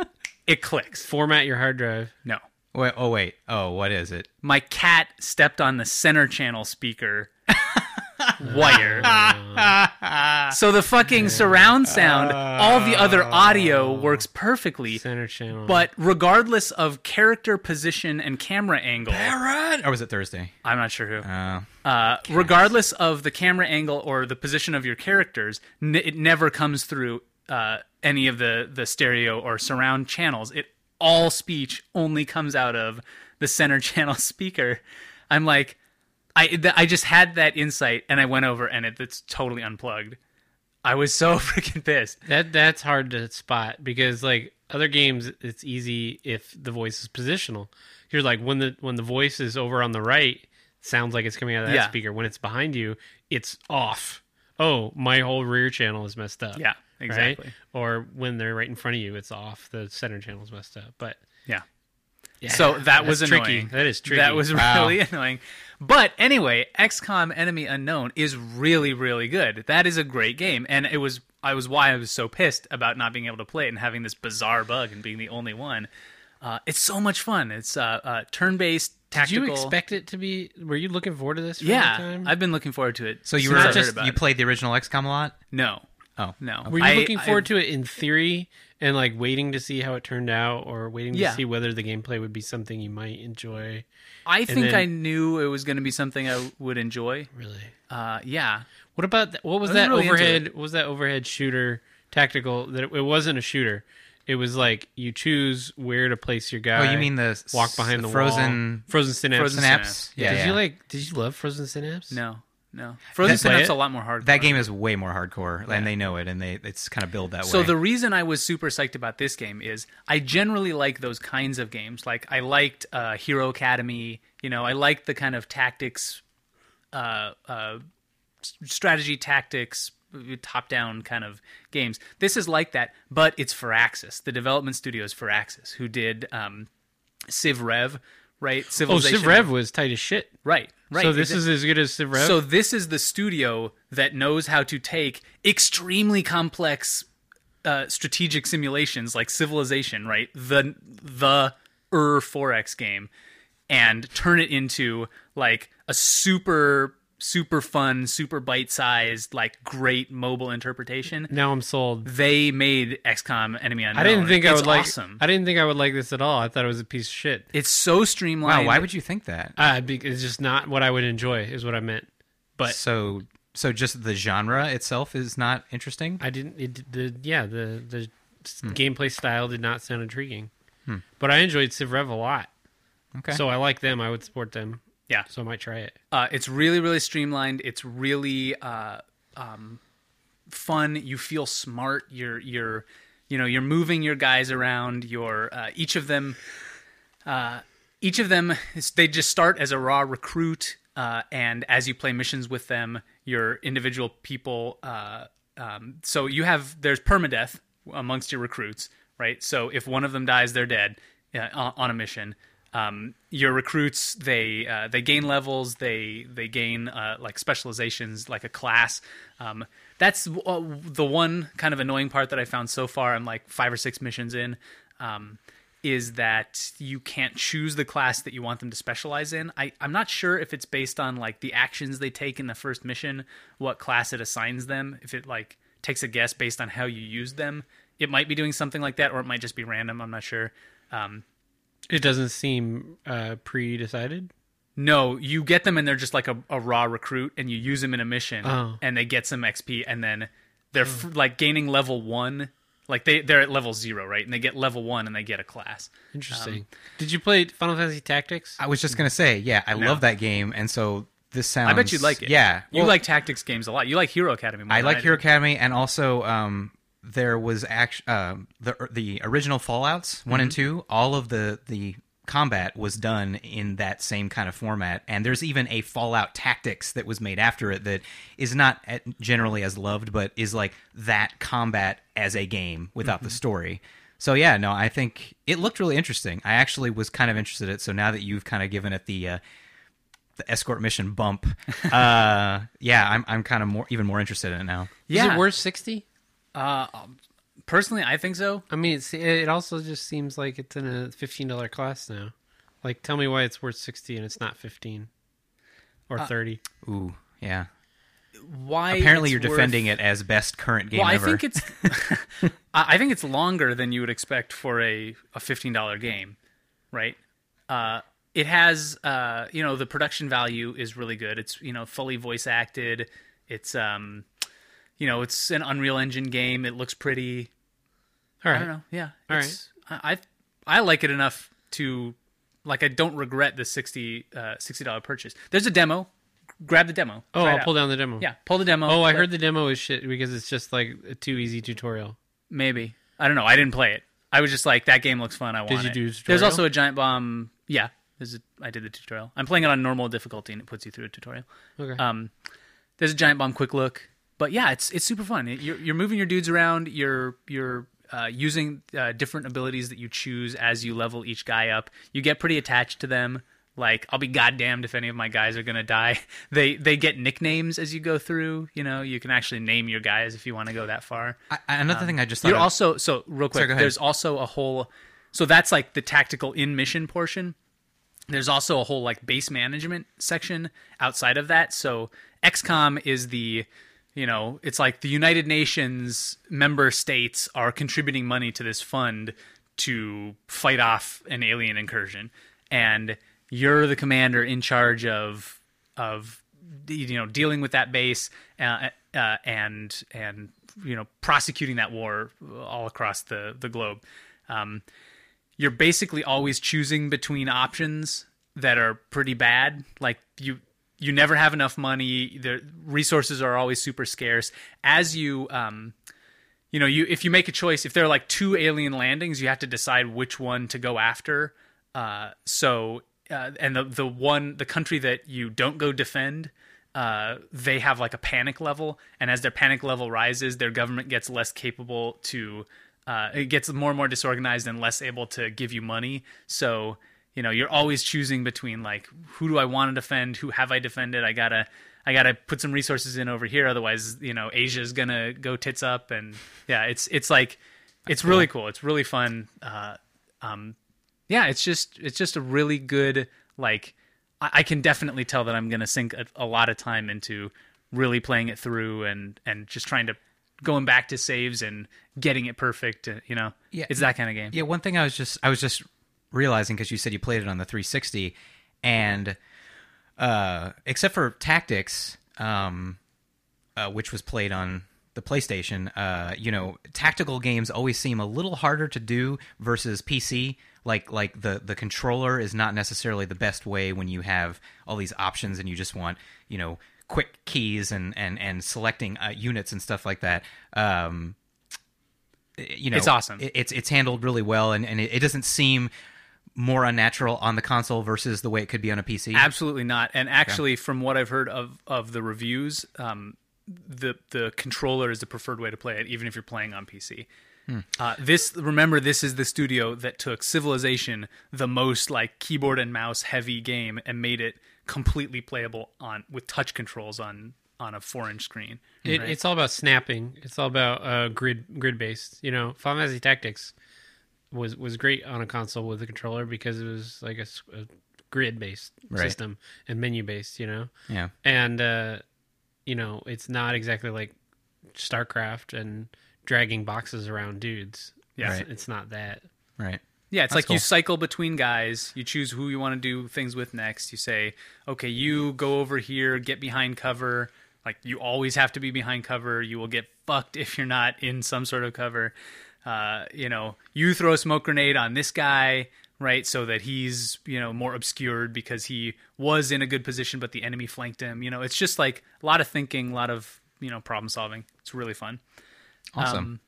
It clicks. Format your hard drive. No. Wait, oh wait. Oh, what is it? My cat stepped on the center channel speaker wire. So the fucking surround sound, all the other audio works perfectly. Center channel. But regardless of character position and camera angle, Parrot! Or was it Thursday? I'm not sure who. Uh, Uh, regardless of the camera angle or the position of your characters, n- it never comes through uh, any of the, the stereo or surround channels. It all speech only comes out of the center channel speaker. I'm like, I th- I just had that insight, and I went over, and it, it's totally unplugged. I was so freaking pissed. that that's hard to spot because like other games, it's easy if the voice is positional. You're like when the when the voice is over on the right, sounds like it's coming out of that Yeah. speaker. When it's behind you, it's off. Oh, my whole rear channel is messed up. Yeah, exactly. Right? Or when they're right in front of you, it's off. The center channel is messed up. But Yeah. yeah, So that was that's annoying. tricky. That is tricky. That was Wow. really annoying. But anyway, X COM Enemy Unknown is really, really good. That is a great game, and it was I was why I was so pissed about not being able to play it and having this bizarre bug and being the only one. Uh, it's so much fun. It's uh, uh, turn-based, Did tactical. you expect it to be? Were you looking forward to this? For a Yeah, long time? I've been looking forward to it. so you since were I heard just about you it. played the original X COM a lot? No, Oh, no. Were you I- looking forward I- to it in theory and like waiting to see how it turned out, or waiting to Yeah. see whether the gameplay would be something you might enjoy? I think then- I knew it was going to be something I would enjoy. Really? Uh, yeah. What about th- what was I was that really into overhead? What was that overhead shooter tactical? That it, it wasn't a shooter. It was like you choose where to place your guy. Oh, you mean the walk behind the frozen wall. Frozen Synapse? Frozen Synapse? Yeah, did yeah. you like? Did you love Frozen Synapse? No, no. Frozen That- Synapse play a it? lot more hardcore. That game is way more hardcore, and they know it, and they it's kind of built that So way. the reason I was super psyched about this game is I generally like those kinds of games. Like I liked uh, Hero Academy. You know, I liked the kind of tactics, uh, uh, s- strategy tactics, top-down kind of games. This is like that, but it's Firaxis. The development studio is Firaxis, who did um, Civ Rev, right? Oh, Civilization. Civ Rev was tight as shit. Right. Right. So this Exa- is as good as Civ Rev? So this is the studio that knows how to take extremely complex uh, strategic simulations like Civilization, right? The the Ur four X game, and turn it into like a super super fun, super bite-sized, like great mobile interpretation. Now I'm sold. They made X COM Enemy Unknown. I didn't think I It's would like. awesome. I didn't think I would like this at all. I thought it was a piece of shit. It's so streamlined. Wow, why would you think that? Uh, be- it's just not what I would enjoy. Is what I meant. But so so just the genre itself is not interesting. I didn't. It, the yeah the the Hmm. gameplay style did not sound intriguing. But I enjoyed Civ Rev a lot. Okay. So I like them. I would support them. Yeah. So I might try it. Uh, it's really, really streamlined. It's really uh, um, fun. You feel smart. You're, you're, you know, you're moving your guys around. You're uh, each of them, uh, each of them, is, they just start as a raw recruit, uh, and as you play missions with them, your individual people. Uh, um, so you have there's permadeath amongst your recruits, right? So if one of them dies, they're dead uh, on, on a mission. Um, your recruits, they uh, they gain levels, they they gain uh, like specializations, like a class. Um, that's uh, the one kind of annoying part that I found so far. I'm like five or six missions in, um, is that you can't choose the class that you want them to specialize in. I, I'm not sure if it's based on like the actions they take in the first mission, what class it assigns them. If it like takes a guess based on how you use them, it might be doing something like that, or it might just be random. I'm not sure. Um, It doesn't seem uh, pre-decided. No, you get them and they're just like a, a raw recruit, and you use them in a mission, Oh. and they get some X P, and then they're f- like gaining level one. Like they they're at level zero, right? And they get level one, and they get a class. Interesting. Um, Did you play Final Fantasy Tactics? I was just gonna say, yeah, I No. love that game, and so this sounds. I bet you'd like it. Yeah, you well, like tactics games a lot. You like Hero Academy more I than like do. Hero Academy, and also um, there was act- um the the original Fallout's one and two. All of the the combat was done in that same kind of format, and there's even a Fallout Tactics that was made after it that is not at- generally as loved, but is like that combat as a game without the story. So yeah, no, I think it looked really interesting. I actually was kind of interested in it. So now that you've kind of given it the uh, the escort mission bump, uh, yeah, I'm I'm kind of more even more interested in it now. Yeah. Is it worth sixty? Uh, um, personally, I think so. I mean, it's, it also just seems like it's in a fifteen dollar class now. Like, tell me why it's worth sixty and it's not fifteen or thirty. Ooh, yeah. Why? Apparently, it's you're worth- defending it as best current game Well, I ever. think it's I I think it's longer than you would expect for a, a fifteen dollar game, right? Uh, it has uh, you know, the production value is really good. It's, you know, fully voice acted. It's um you know, it's an Unreal Engine game. It looks pretty. All right. I don't know. Yeah. All it's, I, I I like it enough to like I don't regret the sixty uh sixty dollar purchase. There's a demo. Grab the demo. Oh, Try it I'll out. pull down the demo. Yeah, pull the demo. Oh, I Let- heard the demo is shit because it's just like a too easy tutorial. Maybe. I don't know. I didn't play it. I was just like, that game looks fun. I want Did you it. do a There's tutorial? also a giant bomb. Yeah, there's a, I did the tutorial. I'm playing it on normal difficulty, and it puts you through a tutorial. Okay. Um, there's a giant bomb quick look, but yeah, it's it's super fun. It- You're you're moving your dudes around. You're you're uh, using uh, different abilities that you choose as you level each guy up. You get pretty attached to them. Like, I'll be goddamned if any of my guys are gonna die. They they get nicknames as you go through. You know, you can actually name your guys if you want to go that far. I, I- another thing I just thought You're of- also so real quick. Sorry, go ahead. There's also a whole. So that's like the tactical in mission portion. There's also a whole like base management section outside of that. So X COM is the, you know, it's like the United Nations member states are contributing money to this fund to fight off an alien incursion, and you're the commander in charge of of you know, dealing with that base uh, uh, and and you know, prosecuting that war all across the the globe. Um, you're basically always choosing between options that are pretty bad. Like you you never have enough money. The resources are always super scarce. As you um, you know, you if you make a choice, if there are like two alien landings, you have to decide which one to go after. Uh, so uh, and the the one the country that you don't go defend, uh, they have like a panic level, and as their panic level rises, their government gets less capable to. Uh, it gets more and more disorganized and less able to give you money. So you know, you're always choosing between like, who do I want to defend? Who have I defended? I gotta, I gotta put some resources in over here. Otherwise, you know, Asia's gonna go tits up. And yeah, it's, it's like, That's it's cool. really cool. It's really fun. Uh, um, yeah, it's just, it's just a really good, like, I, I can definitely tell that I'm going to sink a, a lot of time into really playing it through and, and just trying to, going back to saves and getting it perfect. You know, yeah, it's that kind of game. Yeah. One thing I was just, I was just realizing, because you said you played it on the three sixty, and uh, except for Tactics, um, uh, which was played on the PlayStation, uh, you know, tactical games always seem a little harder to do versus P C. Like, like the, the controller is not necessarily the best way when you have all these options and you just want, you know, quick keys and, and, and selecting uh, units and stuff like that. Um, you know, it's awesome. It, it's, it's handled really well, and, and it, it doesn't seem more unnatural on the console versus the way it could be on a P C. Absolutely not. And actually, okay. from what I've heard of, of the reviews, um, the the controller is the preferred way to play it, even if you're playing on P C. Hmm. Uh, this remember, this is the studio that took Civilization, the most like keyboard and mouse heavy game, and made it completely playable on with touch controls on on a four inch screen. It, right? It's all about snapping. It's all about uh, grid grid based. You know, Final Fantasy Tactics was was great on a console with a controller because it was like a, a grid based right. system and menu based. You know, yeah, and uh, you know, it's not exactly like StarCraft and dragging boxes around dudes. Yeah, it's, right. it's not that. Right. Yeah, it's That's like cool. you cycle between guys. You choose who you want to do things with next. You say, okay, you go over here, get behind cover. Like, you always have to be behind cover. You will get fucked if you're not in some sort of cover. Uh, you know, you throw a smoke grenade on this guy, right, so that he's, you know, more obscured because he was in a good position, but the enemy flanked him. You know, it's just like a lot of thinking, a lot of, you know, problem solving. It's really fun. Awesome. Um,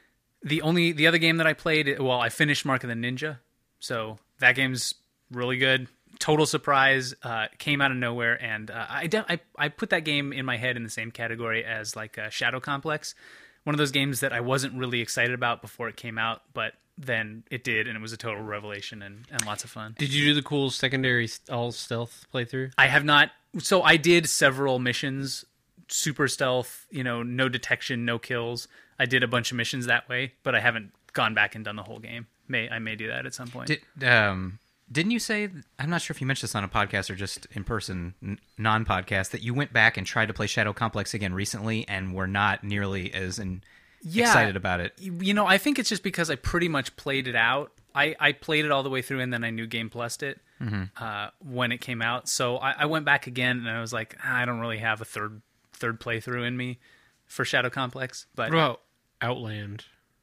the only the other game that I played, well, I finished Mark of the Ninja, so that game's really good. Total surprise, uh, came out of nowhere, and uh, I, de- I I put that game in my head in the same category as like uh, Shadow Complex, one of those games that I wasn't really excited about before it came out, but then it did, and it was a total revelation and, and lots of fun. Did you do the cool secondary all stealth playthrough? I have not. So I did several missions, super stealth, you know, no detection, no kills. I did a bunch of missions that way, but I haven't gone back and done the whole game. May I may do that at some point. Did, um, didn't you say, I'm not sure if you mentioned this on a podcast or just in person, n- non-podcast, that you went back and tried to play Shadow Complex again recently and were not nearly as in, yeah, excited about it? You know, I think it's just because I pretty much played it out. I, I played it all the way through, and then I New Game Plus'd it mm-hmm. uh, when it came out. So I, I went back again, and I was like, I don't really have a third third playthrough in me for Shadow Complex. But what about Outland?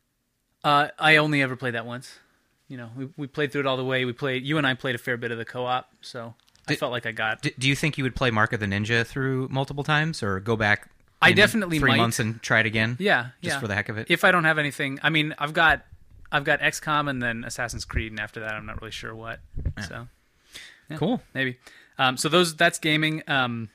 Uh, I only ever played that once. You know, we we played through it all the way. We played. You and I played a fair bit of the co-op, so Did, I felt like I got. D- do you think you would play Mark of the Ninja through multiple times, or go back? I definitely three might. months and try it again. Yeah, just yeah. for the heck of it. If I don't have anything, I mean, I've got, I've got X COM and then Assassin's Creed, and after that, I'm not really sure what. Yeah. So, yeah, cool, maybe. Um, so those that's gaming. Um,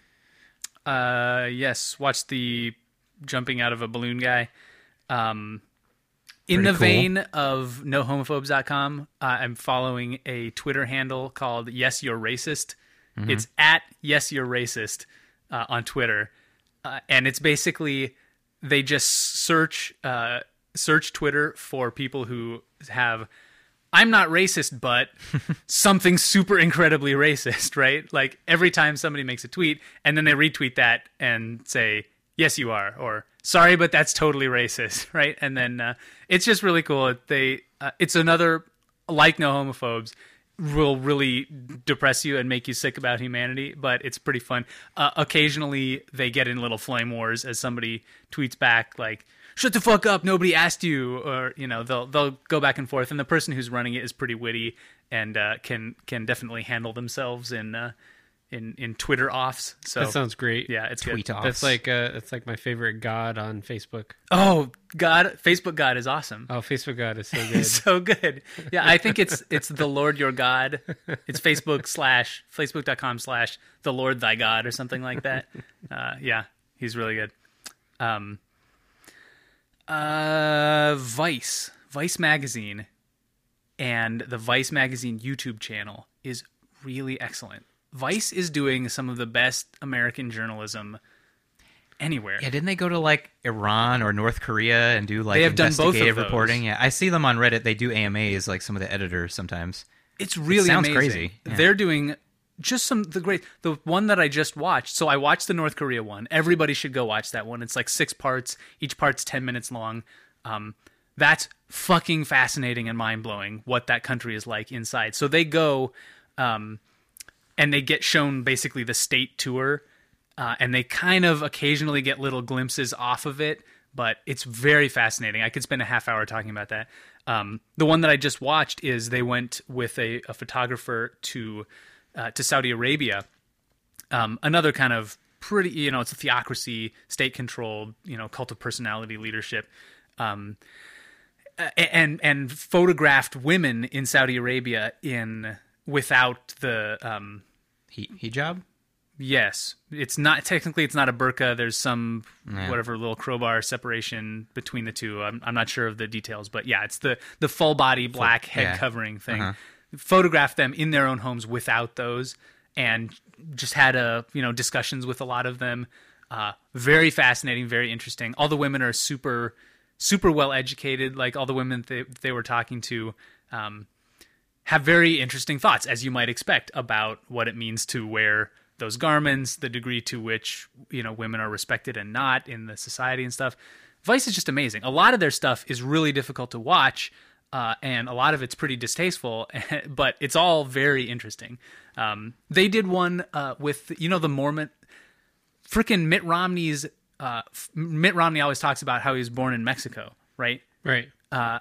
uh, yes, watch the jumping out of a balloon guy. Um, in Pretty the cool. vein of no homophobes dot com, uh, I'm following a Twitter handle called Yes You're Racist. Mm-hmm. It's at Yes You're Racist uh, on Twitter, uh, and it's basically they just search uh, search Twitter for people who have I'm not racist, but something super incredibly racist, right? Like every time somebody makes a tweet, and then they retweet that and say, yes, you are, or sorry, but that's totally racist, right? And then uh, it's just really cool. They, uh, it's another, like No Homophobes, will really depress you and make you sick about humanity, but it's pretty fun. Uh, occasionally, they get in little flame wars as somebody tweets back, like, shut the fuck up, nobody asked you, or, you know, they'll they'll go back and forth, and the person who's running it is pretty witty and uh, can can definitely handle themselves in uh, in in Twitter offs. So That sounds great. yeah, it's Tweet good. offs. That's like uh, that's like my favorite god on Facebook. Oh God, Facebook God is awesome. Oh, Facebook god is so good. It's so good. Yeah, I think it's it's the Lord your God. It's Facebook slash Facebook dot com slash the Lord thy God or something like that. Uh, yeah, he's really good. Um, uh, Vice, Vice magazine, and the Vice magazine YouTube channel is really excellent. Vice is doing some of the best American journalism anywhere. Yeah, didn't they go to like Iran or North Korea and do like They have done both of investigative those. reporting? Yeah, I see them on Reddit. They do A M As, like some of the editors sometimes. It's really sounds amazing. crazy. Yeah. They're doing just some the great the one that I just watched. So I watched the North Korea one. Everybody should go watch that one. It's like six parts. Each part's ten minutes long. Um, that's fucking fascinating and mind blowing what that country is like inside. So they go, um, and they get shown basically the state tour, uh, and they kind of occasionally get little glimpses off of it. But it's very fascinating. I could spend a half hour talking about that. Um, the one that I just watched is they went with a, a photographer to uh, to Saudi Arabia. Um, another kind of pretty, you know, it's a theocracy, state-controlled, you know, cult of personality leadership, um, and and photographed women in Saudi Arabia in without the um, He hijab? yes, it's not technically it's not a burqa. There's some Yeah. whatever little crowbar separation between the two. I'm I'm not sure of the details, but yeah, it's the the full body black head yeah. covering thing. Uh-huh. Photographed them in their own homes without those, and just had a you know discussions with a lot of them. Uh, very fascinating, very interesting. All the women are super super well educated. Like all the women they they were talking to. Um, have very interesting thoughts, as you might expect, about what it means to wear those garments, the degree to which, you know, women are respected and not in the society and stuff. Vice is just amazing. A lot of their stuff is really difficult to watch, uh, and a lot of it's pretty distasteful, but it's all very interesting. Um, they did one uh, with, you know, the Mormon... Freaking Mitt Romney's... Uh, Mitt Romney always talks about how he was born in Mexico, right? Right.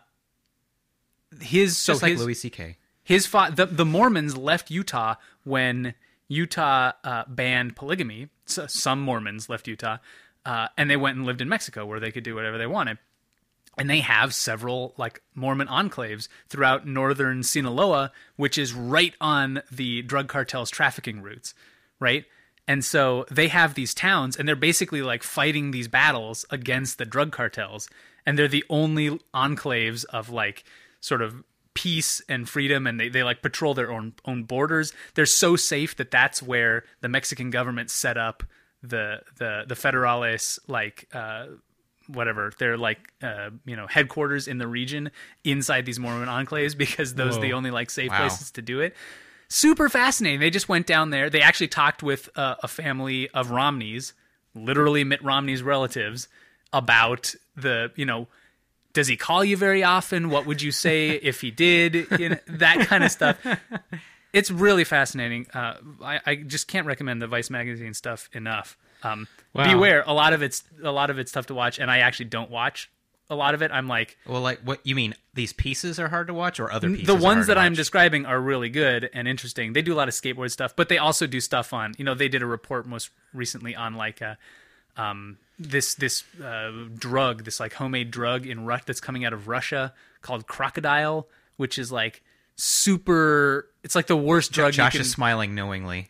His so Just like his, Louis C K. his fa- the the Mormons left Utah when Utah uh, banned polygamy. So some Mormons left Utah, uh, and they went and lived in Mexico, where they could do whatever they wanted. And they have several like Mormon enclaves throughout northern Sinaloa, which is right on the drug cartel's trafficking routes, right? And so they have these towns, and they're basically like fighting these battles against the drug cartels, and they're the only enclaves of like sort of peace and freedom, and they, they like patrol their own own borders. They're so safe that that's where the Mexican government set up the the the federales like uh whatever they're like uh you know headquarters in the region inside these Mormon enclaves, because those are the Whoa. only like safe Wow. places to do it. Super fascinating. They just went down there. They actually talked with uh, a family of Romneys, literally Mitt Romney's relatives, about the, you know, does he call you very often? What would you say if he did? You know, that kind of stuff. It's really fascinating. Uh, I, I just can't recommend the Vice magazine stuff enough. Um, Wow. Beware, a lot of it's a lot of it's tough to watch, and I actually don't watch a lot of it. I'm like, Well, like, what you mean? These pieces are hard to watch, or other pieces? the are ones hard that to I'm watch? describing are really good and interesting. They do a lot of skateboard stuff, but they also do stuff on, you know, they did a report most recently on like a, um, this this uh, drug, this like homemade drug in Ru- that's coming out of Russia called Crocodile, which is like super. It's like the worst drug. Josh you can, is smiling knowingly.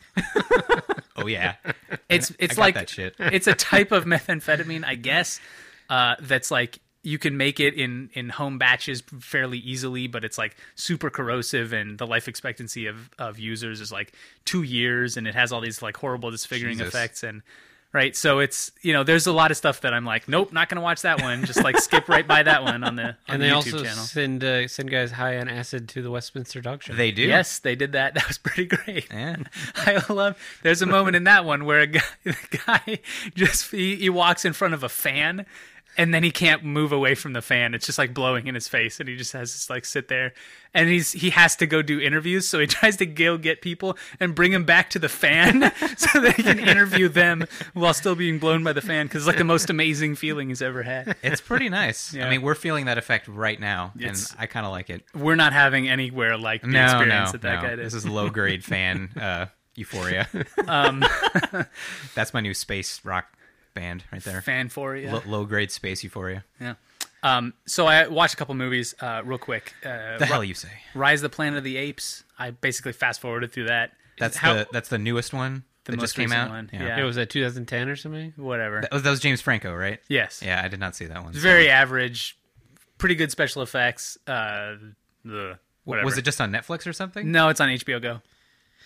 Oh yeah, It's it's I got like that shit. it's a type of methamphetamine, I guess. Uh, that's like you can make it in in home batches fairly easily, but it's like super corrosive, and the life expectancy of of users is like two years, and it has all these like horrible disfiguring Jesus. effects, and right. So it's, you know, there's a lot of stuff that I'm like, nope, not gonna watch that one. Just like skip right by that one on the on And the they YouTube also channel. send uh, send guys high on acid to the Westminster Dog Show. they do. Yes, they did that. That was pretty great. Yeah. I love. There's a moment in that one where a guy, the guy just he, he walks in front of a fan, and then he can't move away from the fan. It's just like blowing in his face, and he just has to like sit there. And he's he has to go do interviews, so he tries to go get people and bring them back to the fan so that he can interview them while still being blown by the fan, because it's like the most amazing feeling he's ever had. It's pretty nice. Yeah. I mean, we're feeling that effect right now, It's- and I kind of like it. We're not having anywhere like the No, experience no, that that no. guy did. This is low grade fan uh, euphoria. Um, That's my new space rock band right there. Fanphoria. Lo- low grade space euphoria. Yeah. Um, so I watched a couple movies uh, real quick. Uh, The hell you say? Rise of the Planet of the Apes. I basically fast forwarded through that. That's How- the that's the newest one The that most just came recent out. one, Yeah. yeah. It was at two thousand ten or something. Whatever. That, was, that was James Franco, right? Yes. Yeah, I did not see that one. It's very average. Pretty good special effects. Uh, ugh, W- whatever. Was it just on Netflix or something? No, it's on H B O Go.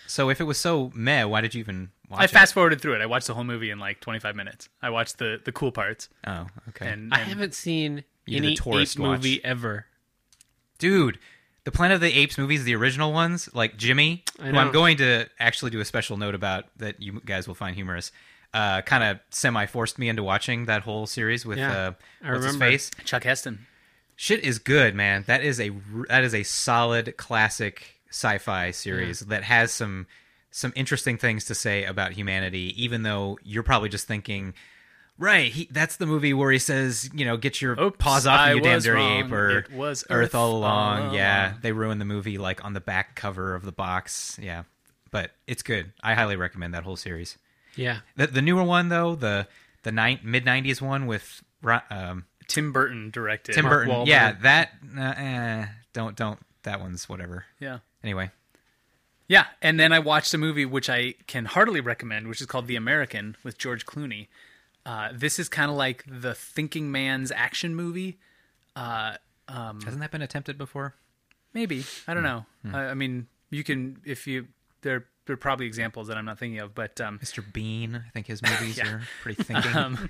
So if it was so meh, why did you even watch I it? fast forwarded through it. I watched the whole movie in like twenty-five minutes. I watched the, the cool parts. Oh, okay. And, I and haven't seen You did any the tourist ape movie watch. ever. Dude, the Planet of the Apes movies, the original ones, like Jimmy, I who know. I'm going to actually do a special note about that you guys will find humorous, uh, kind of semi-forced me into watching that whole series with Yeah, uh, I what's his remember. face. Chuck Heston. Shit is good, man. That is a r- that is a solid classic sci-fi series that has some some interesting things to say about humanity, even though you're probably just thinking, right, he, that's the movie where he says, you know, get your Oops, paws off I me, you damn was dirty wrong. ape, or It was Earth, Earth all along. all Yeah, along. they ruined the movie like on the back cover of the box. Yeah, but it's good. I highly recommend that whole series. Yeah. The, the newer one though, the the ni- mid nineties one with Ro- um, Tim Burton directed. Tim Mark Burton. Wahlberg. Yeah, that uh, eh, don't don't that one's whatever. Yeah. Anyway, Yeah, and then I watched a movie which I can heartily recommend, which is called The American with George Clooney. Uh, this is kind of like the thinking man's action movie. Uh, um, hasn't that been attempted before? maybe I don't know. Hmm. I, I mean, you can if you there. There are probably examples that I'm not thinking of, but um, Mister Bean, I think his movies Yeah. are pretty thinking. um,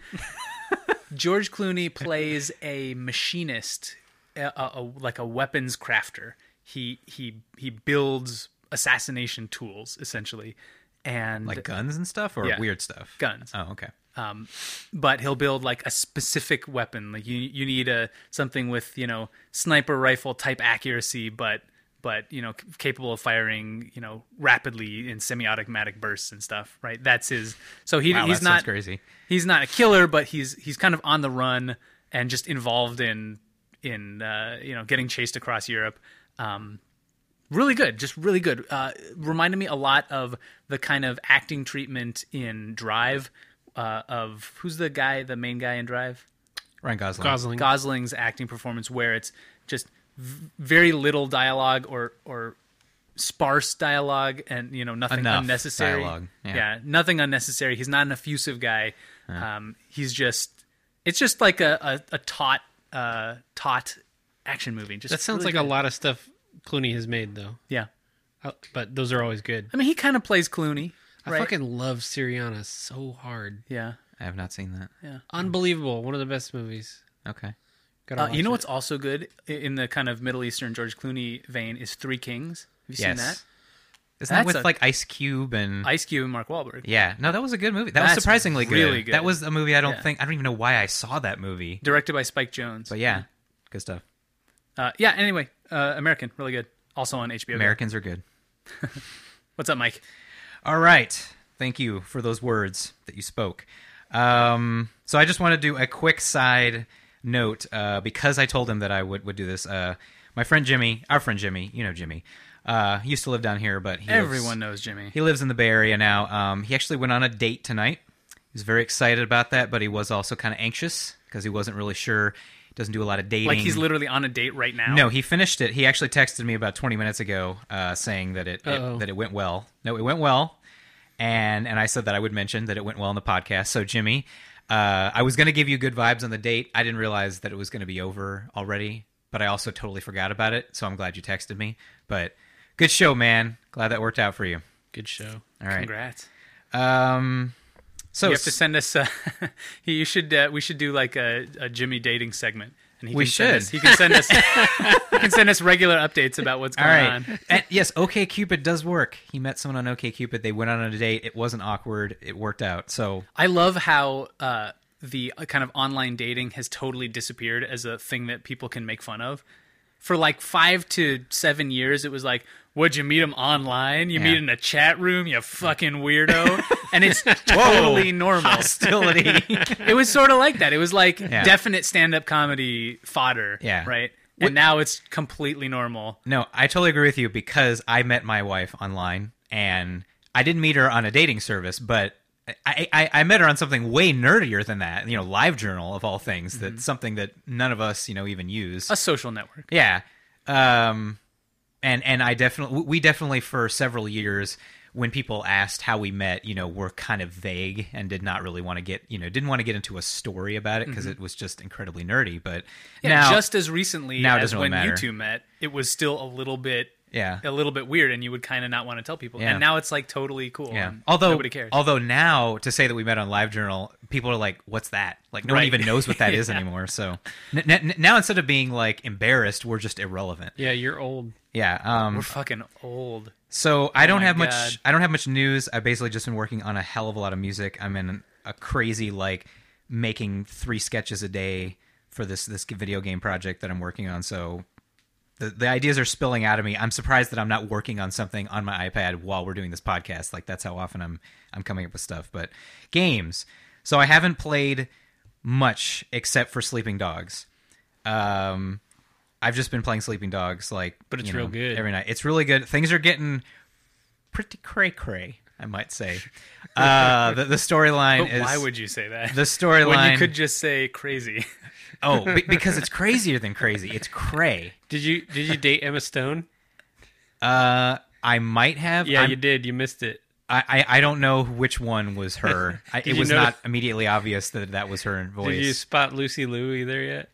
George Clooney plays a machinist, a, a, a- like a weapons crafter. He he he builds assassination tools essentially, and like guns and stuff, or Yeah. weird stuff. guns. Oh, okay. Um, but he'll build like a specific weapon. Like you, you need a something with you know sniper rifle type accuracy, but but you know c- capable of firing you know rapidly in semi-automatic bursts and stuff. Right? That's his. So he Wow, he's that not sounds crazy. he's not a killer, but he's he's kind of on the run and just involved in in uh, you know getting chased across Europe. Um, really good, just really good. Uh, reminded me a lot of the kind of acting treatment in Drive. Uh, of who's the guy, the main guy in Drive? Ryan Gosling. Gosling. Gosling's acting performance, where it's just v- very little dialogue or or sparse dialogue, and you know nothing Enough unnecessary. dialogue, yeah. nothing unnecessary. He's not an effusive guy. Um, he's just it's just like a a, a taut uh, taut action movie. Just That sounds really like a good. lot of stuff Clooney has made, though. Yeah, Uh, But those are always good. I mean he kind of plays Clooney. I Right? fucking love Syriana so hard. Yeah. I have not seen that. Yeah. Unbelievable. One of the best movies. Okay. Gotta Uh, watch you know it. what's also good i- in the kind of Middle Eastern George Clooney vein is Three Kings. Have you seen Yes. that? Isn't that That's with a- like Ice Cube and Ice Cube and Mark Wahlberg. yeah? No, that was a good movie. That was That's surprisingly good. really good. That was a movie I don't Yeah. think I don't even know why I saw that movie. Directed by Spike Jonze. But yeah, good stuff. Uh, yeah, anyway, uh, American, really good. Also on H B O. Go. Americans are good. What's up, Mike? All right. Thank you for those words that you spoke. Um, so I just want to do a quick side note uh, because I told him that I would, would do this. Uh, my friend Jimmy, our friend Jimmy, you know Jimmy, uh, he used to live down here, but he Everyone lives, knows Jimmy. he lives in the Bay Area now. Um, he actually went on a date tonight. He was very excited about that, but he was also kind of anxious because he wasn't really sure. He doesn't do a lot of dating. Like he's literally on a date right now. No, he finished it. He actually texted me about twenty minutes ago, uh, saying that it, Uh-oh. it that it went well. No, it went well, and and I said that I would mention that it went well in the podcast. So Jimmy, uh, I was going to give you good vibes on the date. I didn't realize that it was going to be over already, but I also totally forgot about it. So I'm glad you texted me. But good show, man. Glad that worked out for you. Good show. All right. Congrats. Um, so You have to send us. Uh, you should. Uh, we should do like a, a Jimmy dating segment, and he We can send should. us, he can send us. he can send us regular updates about what's all going right. on. And yes, OkCupid does work. He met someone on OkCupid. They went on a date. It wasn't awkward. It worked out. So I love how uh, the uh, kind of online dating has totally disappeared as a thing that people can make fun of. For like five to seven years, it was like, would you meet him online? You Yeah. meet in a chat room, you fucking weirdo. And it's totally normal. hostility. It was sort of like that. It was like Yeah. definite stand-up comedy fodder. Yeah. Right? And now it's completely normal. No, I totally agree with you because I met my wife online and I didn't meet her on a dating service, but I, I, I met her on something way nerdier than that. You know, LiveJournal of all things. That's something that none of us, you know, even use. A social network. Yeah. Um, and and I definitely we definitely for several years when people asked how we met, you know, were kind of vague and did not really want to get, you know, didn't want to get into a story about it because it was just incredibly nerdy. But Yeah, now, just as recently now it as doesn't really when you matter. two met, it was still a little bit Yeah. a little bit weird, and you would kind of not want to tell people. Yeah. And now it's like totally cool. Yeah. and Although, nobody cares. although now to say that we met on LiveJournal, people are like, "What's that?" Like no one Right. even knows what that is Yeah. anymore. So n- n- now instead of being like embarrassed, we're just irrelevant. Yeah, you're old. Yeah. Um, We're fucking old. So I don't my have much. God. I don't have much news. I've basically just been working on a hell of a lot of music. I'm in a crazy like making three sketches a day for this this video game project that I'm working on. So the the ideas are spilling out of me. I'm surprised that I'm not working on something on my iPad while we're doing this podcast. Like that's how often I'm I'm coming up with stuff. But games. So I haven't played much except for Sleeping Dogs. Um. I've just been playing Sleeping Dogs, like, But it's you know, real good. every night. It's really good. Things are getting pretty cray cray, I might say. Uh, the the storyline But is why would you say that? the storyline? when you could just say crazy. oh, be- because it's crazier than crazy. It's cray. Did you did you date Emma Stone? Uh, I might have. Yeah, I'm- you did. You missed it. I, I I don't know which one was her. I, it you was notice- not immediately obvious that that was her voice. Did you spot Lucy Liu either yet?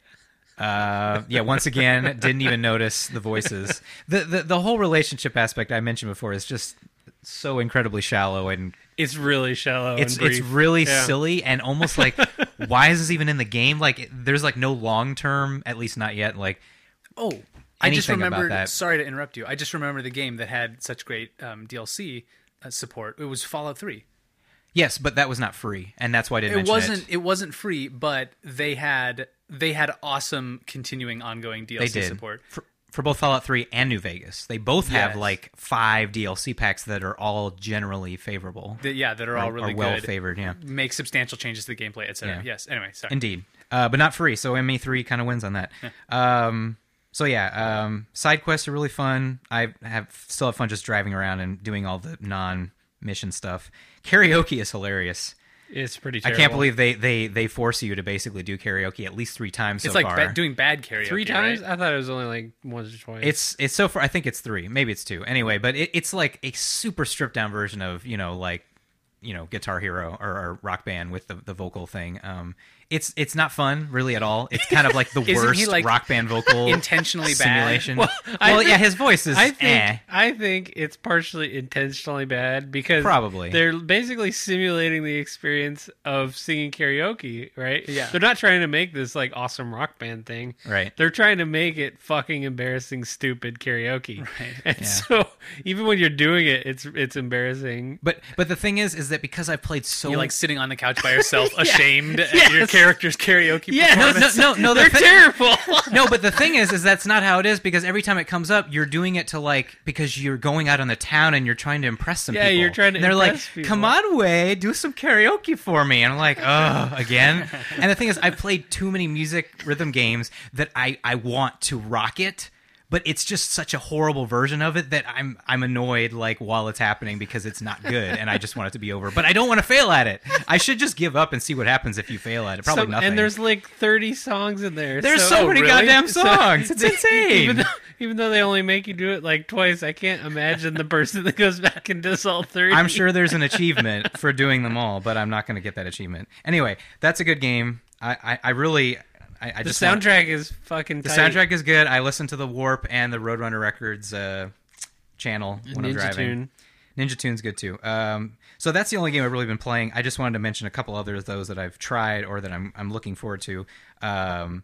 Uh, yeah, once again, didn't even notice the voices. The, the the whole relationship aspect I mentioned before is just so incredibly shallow, and It's really shallow. it's and brief. it's really Yeah. silly and almost like, why is this even in the game? Like, it- there's like no long term, at least not yet. Like, Oh, I just Anything about remembered. that. Sorry to interrupt you. I just remember the game that had such great um, D L C uh, support. It was Fallout three. yes, but that was not free, and that's why I didn't It mention wasn't. it. It wasn't free, but they had they had awesome continuing ongoing D L They C did support. for, for both Fallout three and New Vegas. They both have Yes. like five D L C packs that are all generally favorable. That- yeah, that are all or- really or well good. favored. Yeah. Make substantial changes to the gameplay, et cetera. Yeah. Yes. Anyway, sorry. Indeed, uh, but not free. So M E three kind of wins on that. Um, so yeah, um, side quests are really fun. I have still have fun just driving around and doing all the non-mission stuff. Karaoke is hilarious. It's pretty I terrible. can't believe they, they they force you to basically do karaoke at least three times It's so like far. ba- doing bad karaoke. Three times? right? I thought it was only like once or twice. It's it's so far. I think it's three. Maybe it's two. Anyway, but it, it's like a super stripped down version of you know like you know Guitar Hero or, or Rock Band with the, the vocal thing. Um, it's it's not fun really at all. It's kind of like the Isn't he, worst like, Rock Band vocal intentionally bad? simulation. Well, Well, I yeah, think- his voice is. I think eh. I think it's partially intentionally bad because Probably. they're basically simulating the experience of singing karaoke, right? Yeah. They're not trying to make this like awesome rock band thing. Right. They're trying to make it fucking embarrassing, stupid karaoke. Right. And Yeah. so even when you're doing it, it's it's embarrassing. But but the thing is, is that because I've played so You're like sitting on the couch by yourself, ashamed at your Yes. character's karaoke Yeah. no performance. no no no the They're thi- terrible. No, but the thing is, is that's not how it is because every time it comes up, you're doing it to like because you're going out on the town and you're trying to impress some Yeah, people. you're trying to And they're like, impress people. "Come on, Way, do some karaoke for me." And I'm like, "Oh, again." And the thing is, I've played too many music rhythm games that I I want to rock it. But it's just such a horrible version of it that I'm I'm annoyed like while it's happening because it's not good and I just want it to be over. But I don't want to fail at it. I should just give up and see what happens if you fail at it. Probably Some- nothing. And there's like thirty songs in there. There's so many really? goddamn So- songs. It's insane. Even though, even though they only make you do it like twice, I can't imagine the person that goes back and does all thirty. I'm sure there's an achievement for doing them all, but I'm not going to get that achievement. Anyway, that's a good game. I, I, I really, I, I the just want- soundtrack is fucking. the tight. soundtrack is good. I listen to the Warp and the Roadrunner Records uh, channel when I'm Ninja driving. Tune. Ninja Tune's good too. Um, so that's the only game I've really been playing. I just wanted to mention a couple others, those that I've tried or that I'm I'm looking forward to. Um,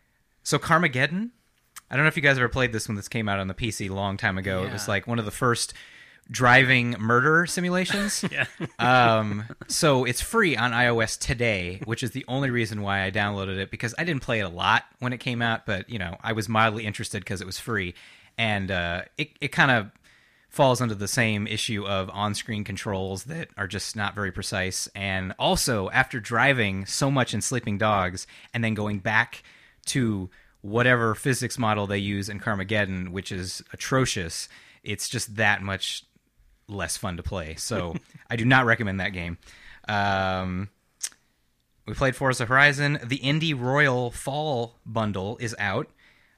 so Carmageddon. I don't know if you guys ever played this when this came out on the P C a long time ago. It was Yeah. like one of the first driving murder simulations. Yeah. um, so it's free on iOS today, which is the only reason why I downloaded it because I didn't play it a lot when it came out, but you know I was mildly interested because it was free, and uh, it it kind of falls under the same issue of on-screen controls that are just not very precise, and also after driving so much in Sleeping Dogs and then going back to whatever physics model they use in Carmageddon, which is atrocious, it's just that much less fun to play. So I do not recommend that game. Um, we played Forza Horizon. The Indie Royal Fall bundle is out,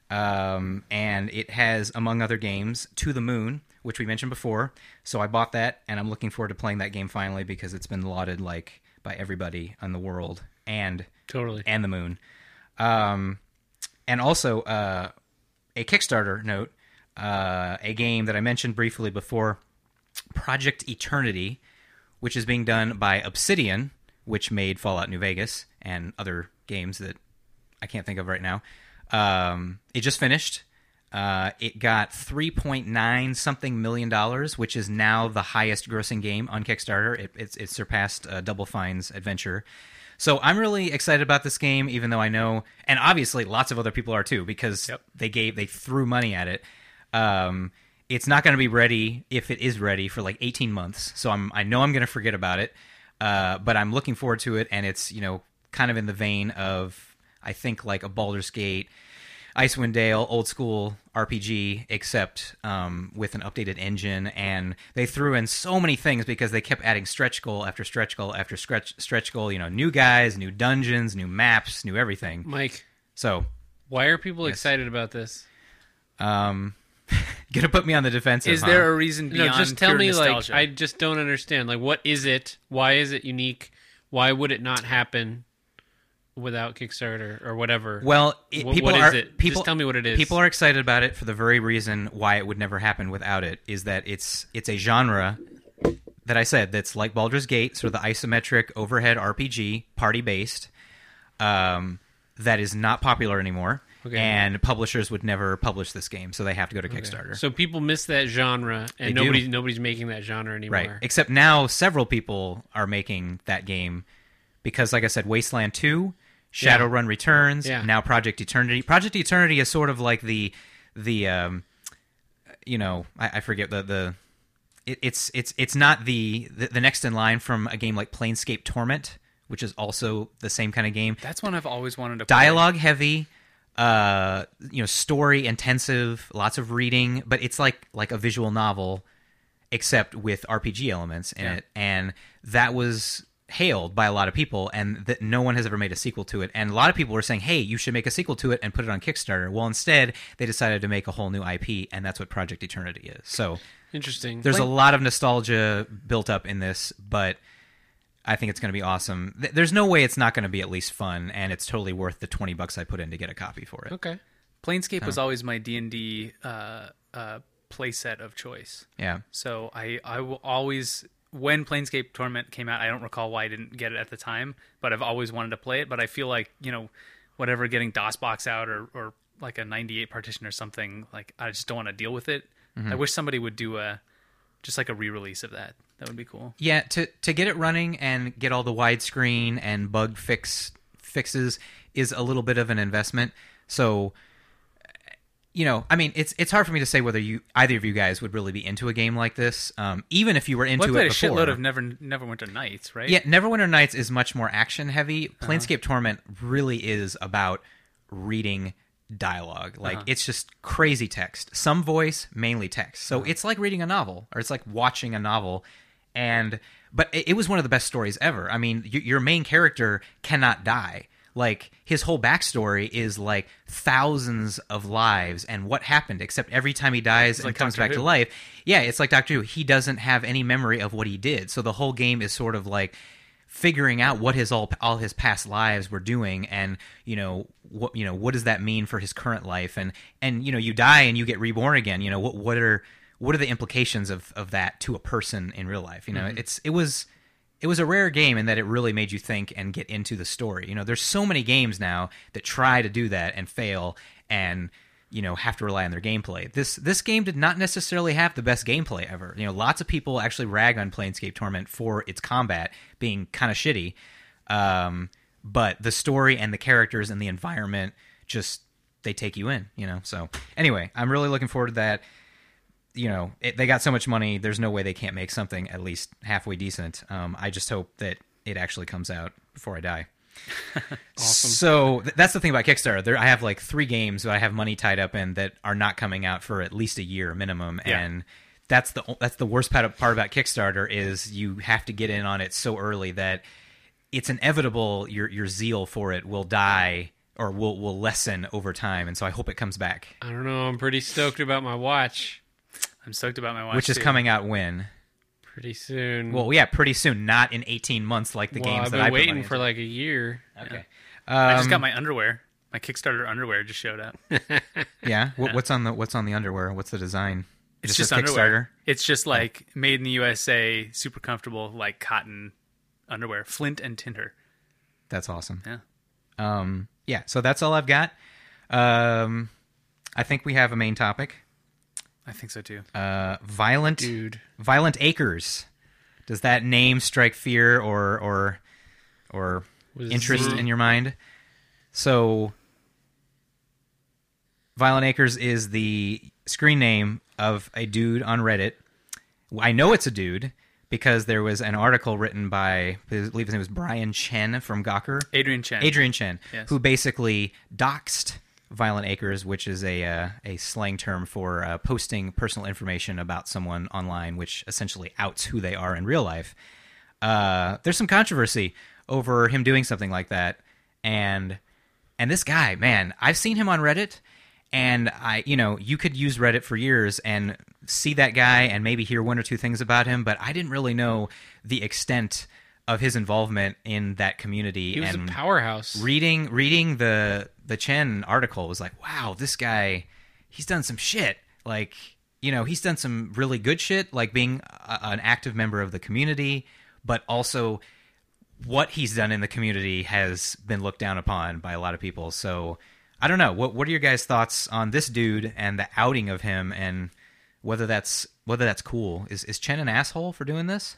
um, and it has, among other games, To the Moon, which we mentioned before. So I bought that, and I'm looking forward to playing that game finally because it's been lauded like by everybody in the world and Totally. and the moon. Um, and also uh, a Kickstarter note. uh, a game that I mentioned briefly before, Project Eternity, which is being done by Obsidian, which made Fallout New Vegas and other games that I can't think of right now. Um, it just finished. Uh, it got three point nine something million dollars, which is now the highest grossing game on Kickstarter. It, it's, it surpassed uh, Double Fine's Adventure. So I'm really excited about this game, even though I know, and obviously lots of other people are too, because Yep. they gave they threw money at it. Um, it's not going to be ready, if it is ready, for like eighteen months. So I'm I know I'm going to forget about it, uh, but I'm looking forward to it, and it's, you know, kind of in the vein of, I think, like a Baldur's Gate, Icewind Dale, old school R P G, except um, with an updated engine. And they threw in so many things because they kept adding stretch goal after stretch goal after stretch stretch goal. You know, new guys, new dungeons, new maps, new everything. Mike, So, why are people Yes. excited about this? um, gonna put me on the defensive. Is huh? there a reason No, beyond just tell pure me, nostalgia? like, I just don't understand. Like, what is it? Why is it unique? Why would it not happen without Kickstarter or whatever? Well, it, Wh- people what are is it? people. Just tell me what it is. People are excited about it for the very reason why it would never happen without it. Is that it's it's a genre that I said that's like Baldur's Gate, sort of the isometric overhead R P G, party based. Um, that is not popular anymore, Okay. and publishers would never publish this game, so they have to go to Kickstarter. So people miss that genre, They and do. nobody's nobody's making that genre anymore. Right. Except now several people are making that game because, like I said, Wasteland two, Shadowrun Returns, Yeah. now Project Eternity. Project Eternity is sort of like the the um, you know, I, I forget the the it, it's it's it's not the, the the next in line from a game like Planescape Torment, which is also the same kind of game. That's one I've always wanted to play. Dialogue heavy, uh, you know, story intensive, lots of reading, but it's like like a visual novel, except with R P G elements in Yeah. it, and that was hailed by a lot of people, and that no one has ever made a sequel to it. And a lot of people were saying, "Hey, you should make a sequel to it and put it on Kickstarter." Well, instead, they decided to make a whole new I P, and that's what Project Eternity is. So Interesting. there's a Like- lot of nostalgia built up in this, but I think it's going to be awesome. Th- There's no way it's not going to be at least fun, and it's totally worth the twenty bucks I put in to get a copy for it. Okay. Planescape was always my D and D uh, uh, playset of choice. Yeah. So I, I will always, when Planescape Torment came out, I don't recall why I didn't get it at the time, but I've always wanted to play it. But I feel like, you know, whatever, getting DOSBox out or, or like a ninety-eight partition or something, like I just don't want to deal with it. I wish somebody would do a, just like a re-release of that. That would be cool. Yeah, to to get it running and get all the widescreen and bug fix fixes is a little bit of an investment. So, you know, I mean, it's it's hard for me to say whether you either of you guys would really be into a game like this. Um, even if you were into Well, I played it a before. shitload of Never Neverwinter Nights, right? Yeah, Neverwinter Nights is much more action heavy. Planescape Torment really is about reading dialogue. Like Uh-huh. it's just crazy text. Some voice, mainly text. So it's like reading a novel, or it's like watching a novel. And but it, it was one of the best stories ever. I mean, y- your main character cannot die. Like his whole backstory is like thousands of lives and what happened. Except every time he dies and like comes Doctor back to Who. life, yeah, it's like Doctor Who. He doesn't have any memory of what he did. So the whole game is sort of like figuring out what his all all his past lives were doing, and you know what you know what does that mean for his current life, and and you know you die and you get reborn again. You know what what are what are the implications of, of that to a person in real life? You know, Mm-hmm. it's it was it was a rare game in that it really made you think and get into the story. You know, there's so many games now that try to do that and fail, and you know have to rely on their gameplay. This this game did not necessarily have the best gameplay ever. You know, lots of people actually rag on Planescape Torment for its combat being kind of shitty, um, but the story and the characters and the environment just they take you in. You know, so anyway, I'm really looking forward to that. You know, it, they got so much money. There's no way they can't make something at least halfway decent. Um, I just hope that it actually comes out before I die. Awesome. So th- that's the thing about Kickstarter. There, I have like three games that I have money tied up in that are not coming out for at least a year minimum, Yeah. and that's the that's the worst part part about Kickstarter is you have to get in on it so early that it's inevitable your your zeal for it will die or will will lessen over time. And so I hope it comes back, I don't know. I'm pretty stoked about my watch. I'm stoked about my watch. which is too. coming out when. Pretty soon. Well, yeah, pretty soon, not in eighteen months like the Well, games I've that been I put waiting money for into. like a year. Okay. I just Um, got my underwear. My Kickstarter underwear just showed up. Yeah. What, what's on the What's on the underwear? What's the design? It's Just just a underwear. Kickstarter? It's just like made in the U S A, super comfortable, like cotton underwear, Flint and Tinder. That's awesome. Yeah. Um, yeah. So that's all I've got. Um, I think we have a main topic. I think so too. Uh, violent, Dude. Violent Acres. Does that name strike fear or or or Was interest the- in your mind? So, Violent Acres is the screen name of a dude on Reddit. I know it's a dude because there was an article written by, I believe his name was Brian Chen from Gawker. Adrian Chen. Adrian Chen, Yes. who basically doxed Violent Acres, which is a uh, a slang term for uh, posting personal information about someone online, which essentially outs who they are in real life. Uh, there's some controversy over him doing something like that, and and this guy, man, I've seen him on Reddit, and I, you know, you could use Reddit for years and see that guy and maybe hear one or two things about him, but I didn't really know the extent of his involvement in that community. He was and a powerhouse. reading reading the the Chen article was like, wow, this guy, he's done some shit. Like, you know, he's done some really good shit, like being a, an active member of the community, but also what he's done in the community has been looked down upon by a lot of people. So I don't know. What what are your guys' thoughts on this dude and the outing of him, and whether that's whether that's cool? Is is Chen an asshole for doing this?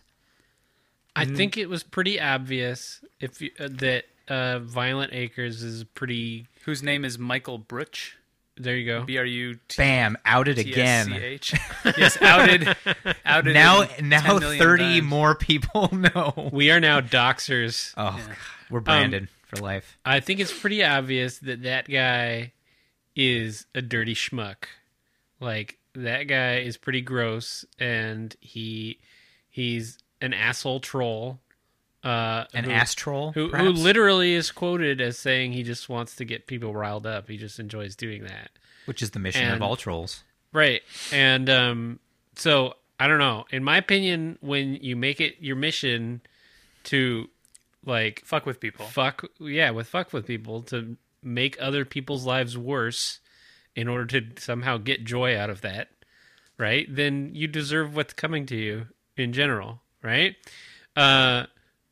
I think it was pretty obvious if you, uh, that uh, Violent Acres is pretty. Whose name is Michael Brutch. There you go. B R U T Bam, outed S C again. H. Yes, outed. Outed. Now in now ten million thirty times. more people know. We are now doxers. Oh, God, we're branded for life. I think it's pretty obvious that that guy is a dirty schmuck. Like, that guy is pretty gross, and he he's an asshole troll. Uh, An who, ass troll, who, who perhaps? literally is quoted as saying he just wants to get people riled up. He just enjoys doing that. Which is the mission of and- all trolls. Right. And um, so, I don't know. In my opinion, when you make it your mission to, like, Fuck with people. fuck, yeah, with fuck with people, to make other people's lives worse in order to somehow get joy out of that, right? Then you deserve what's coming to you in general, right? Uh,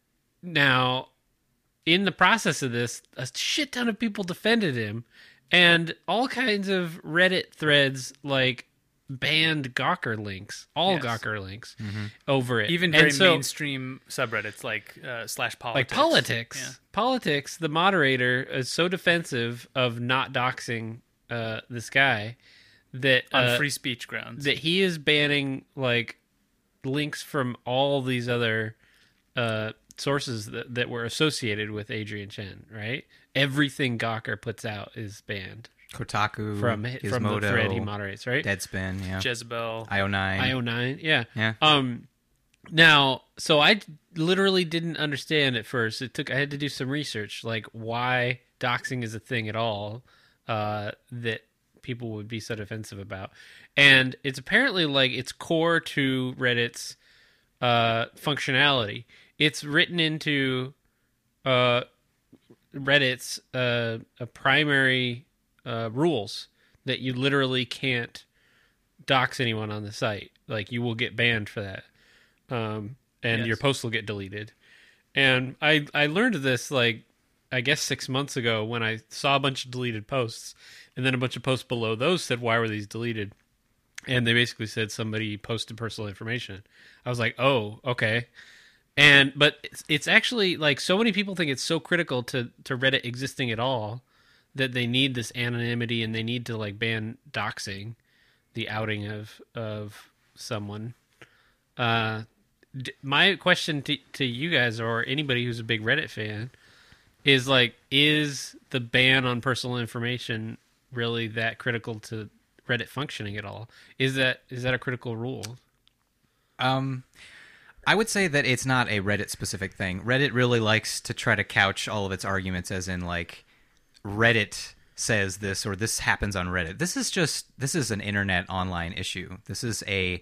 now, in the process of this, a shit ton of people defended him, and all kinds of Reddit threads like banned Gawker links, all Yes. Gawker links Mm-hmm. over it. Even And very so- mainstream subreddits like uh, slash politics. like politics. Yeah. Politics, the moderator is so defensive of not doxing uh, this guy that On uh, free speech grounds. that he is banning like links from all these other uh, sources that, that were associated with Adrian Chen, right? Everything Gawker puts out is banned Kotaku, from Gizmodo, from the thread he moderates, right? Deadspin, yeah. Jezebel. I O nine. I O nine, yeah. Yeah. Um, now, so I literally didn't understand at first. It took I had to do some research, like why doxing is a thing at all, uh, that people would be so defensive about, and it's apparently like it's core to Reddit's uh, functionality. It's written into uh, Reddit's uh, a primary uh, rules that you literally can't dox anyone on the site. Like, you will get banned for that, um, and Yes. your posts will get deleted. And I I learned this like I guess six months ago when I saw a bunch of deleted posts, and then a bunch of posts below those said, "Why were these deleted?" And they basically said somebody posted personal information. I was like, "Oh, okay." And but it's, it's actually like so many people think it's so critical to to Reddit existing at all that they need this anonymity and they need to like ban doxing, the outing of of someone. Uh, d- my question to to you guys or anybody who's a big Reddit fan is like, is the ban on personal information really that critical to Reddit functioning at all? Is that is that a critical rule? Um, I would say that it's not a Reddit specific thing. Reddit really likes to try to couch all of its arguments as in like Reddit says this or this happens on Reddit. This is just this is an internet online issue. This is a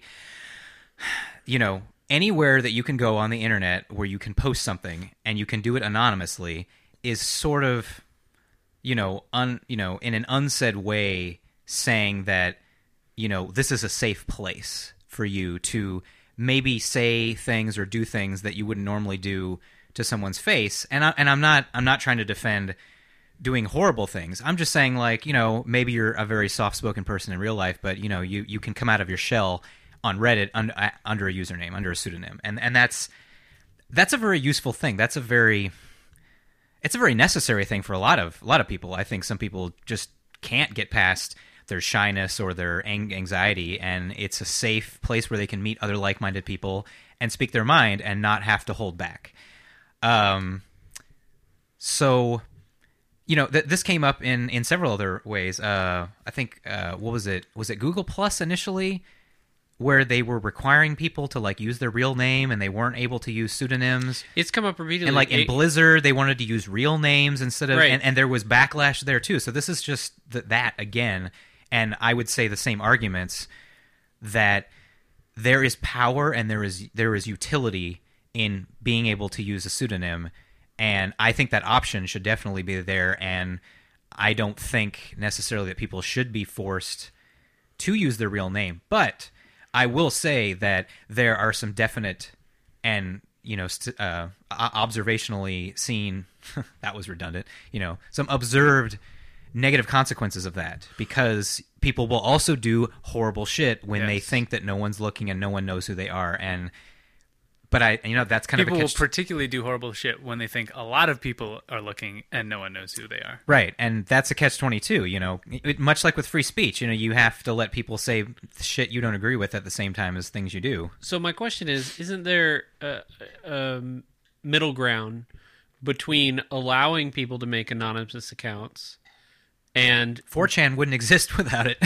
you know, anywhere that you can go on the internet where you can post something and you can do it anonymously is sort of you know, un, you know, in an unsaid way, saying that, you know, this is a safe place for you to maybe say things or do things that you wouldn't normally do to someone's face. And I, and I'm not I'm not trying to defend doing horrible things. I'm just saying, like, you know, maybe you're a very soft-spoken person in real life, but, you know, you, you can come out of your shell on Reddit un, uh, under a username, under a pseudonym. And and that's that's a very useful thing. That's a very it's a very necessary thing for a lot of a lot of people. I think some people just can't get past their shyness or their anxiety, and it's a safe place where they can meet other like-minded people and speak their mind and not have to hold back. Um, so, you know, th- this came up in, in several other ways. Uh, I think, uh, what was it? Was it Google Plus initially, where they were requiring people to, like, use their real name and they weren't able to use pseudonyms? It's come up repeatedly. And, like, in it, Blizzard, they wanted to use real names instead of... Right. And, and there was backlash there, too. So this is just th- that again. And I would say the same arguments, that there is power and there is there is utility in being able to use a pseudonym, and I think that option should definitely be there, and I don't think necessarily that people should be forced to use their real name. But I will say that there are some definite and, you know, st- uh, observationally seen, that was redundant, you know, some observed negative consequences of that, because people will also do horrible shit when Yes. they think that no one's looking and no one knows who they are. And but I, you know, that's kind People of a will catch. particularly do horrible shit when they think a lot of people are looking and no one knows who they are. Right, and that's a catch twenty-two, you know. It, much like with free speech, you know, you have to let people say shit you don't agree with at the same time as things you do. So my question is, isn't there a, a middle ground between allowing people to make anonymous accounts and four chan wouldn't exist without it.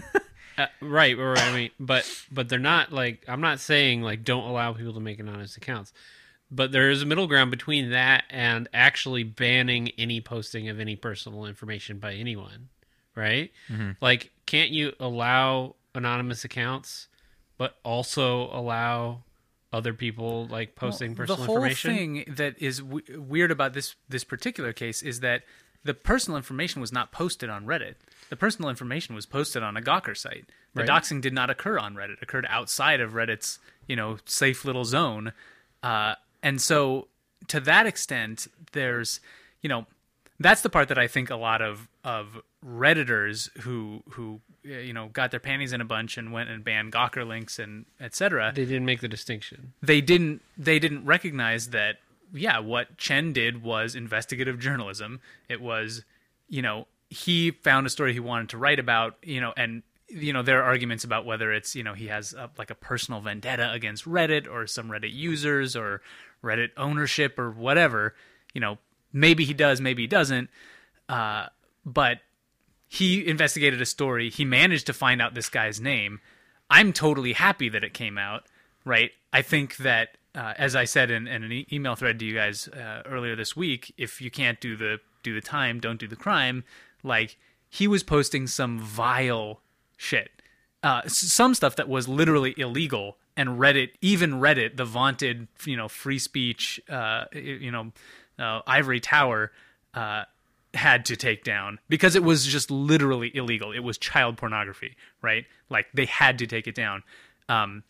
uh, right, right, I mean, but but they're not, like, I'm not saying, like, don't allow people to make anonymous accounts, but there is a middle ground between that and actually banning any posting of any personal information by anyone, right? Mm-hmm. Like, can't you allow anonymous accounts, but also allow other people, like, posting Well, personal the whole information? thing that is w- weird about this this particular case is that the personal information was not posted on Reddit. The personal information was posted on a Gawker site. The Right. doxing did not occur on Reddit. It occurred outside of Reddit's, you know, safe little zone. Uh, and so to that extent, there's, you know, that's the part that I think a lot of, of Redditors who, who, uh, you know, got their panties in a bunch and went and banned Gawker links and et cetera. They didn't make the distinction. They didn't, they didn't recognize that, yeah, what Chen did was investigative journalism. It was, you know, he found a story he wanted to write about, you know, and, you know, there are arguments about whether it's, you know, he has a, like a personal vendetta against Reddit or some Reddit users or Reddit ownership or whatever. You know, maybe he does, maybe he doesn't. Uh, but he investigated a story. He managed to find out this guy's name. I'm totally happy that it came out, right? I think that, Uh, as I said in, in an e- email thread to you guys uh, earlier this week, if you can't do the do the time, don't do the crime. Like, he was posting some vile shit, uh, s- some stuff that was literally illegal, and Reddit, even Reddit, the vaunted, you know, free speech, uh, you know, uh, ivory tower, uh, had to take down because it was just literally illegal. It was child pornography, right? Like, they had to take it down. Um,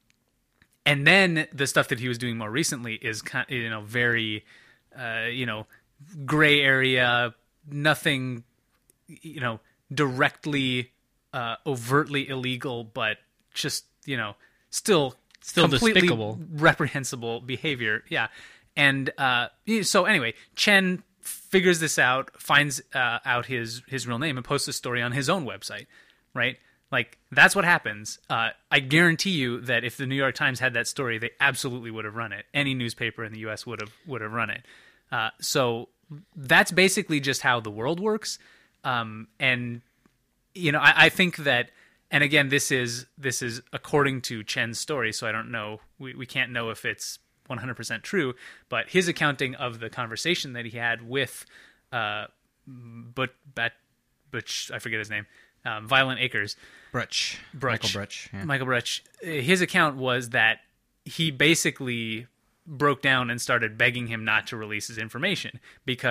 And then the stuff that he was doing more recently is kind of, you know, very, uh, you know, gray area, nothing, you know, directly, uh, overtly illegal, but just, you know, still, Still completely despicable. reprehensible behavior. Yeah. And uh, so anyway, Chen figures this out, finds uh, out his, his real name, and posts a story on his own website, right? Like, that's what happens. Uh, I guarantee you that if the New York Times had that story, they absolutely would have run it. Any newspaper in the U S would have would have run it. Uh, so that's basically just how the world works. Um, and you know, I, I think that, and again, this is this is according to Chen's story, so I don't know. We we can't know if it's one hundred percent true, but his accounting of the conversation that he had with, uh, but but Butch, I forget his name, um, Violent Acres. Brutch. Brutch. Michael Brutch. Yeah. Michael Brutch. His account was that he basically broke down and started begging him not to release his information because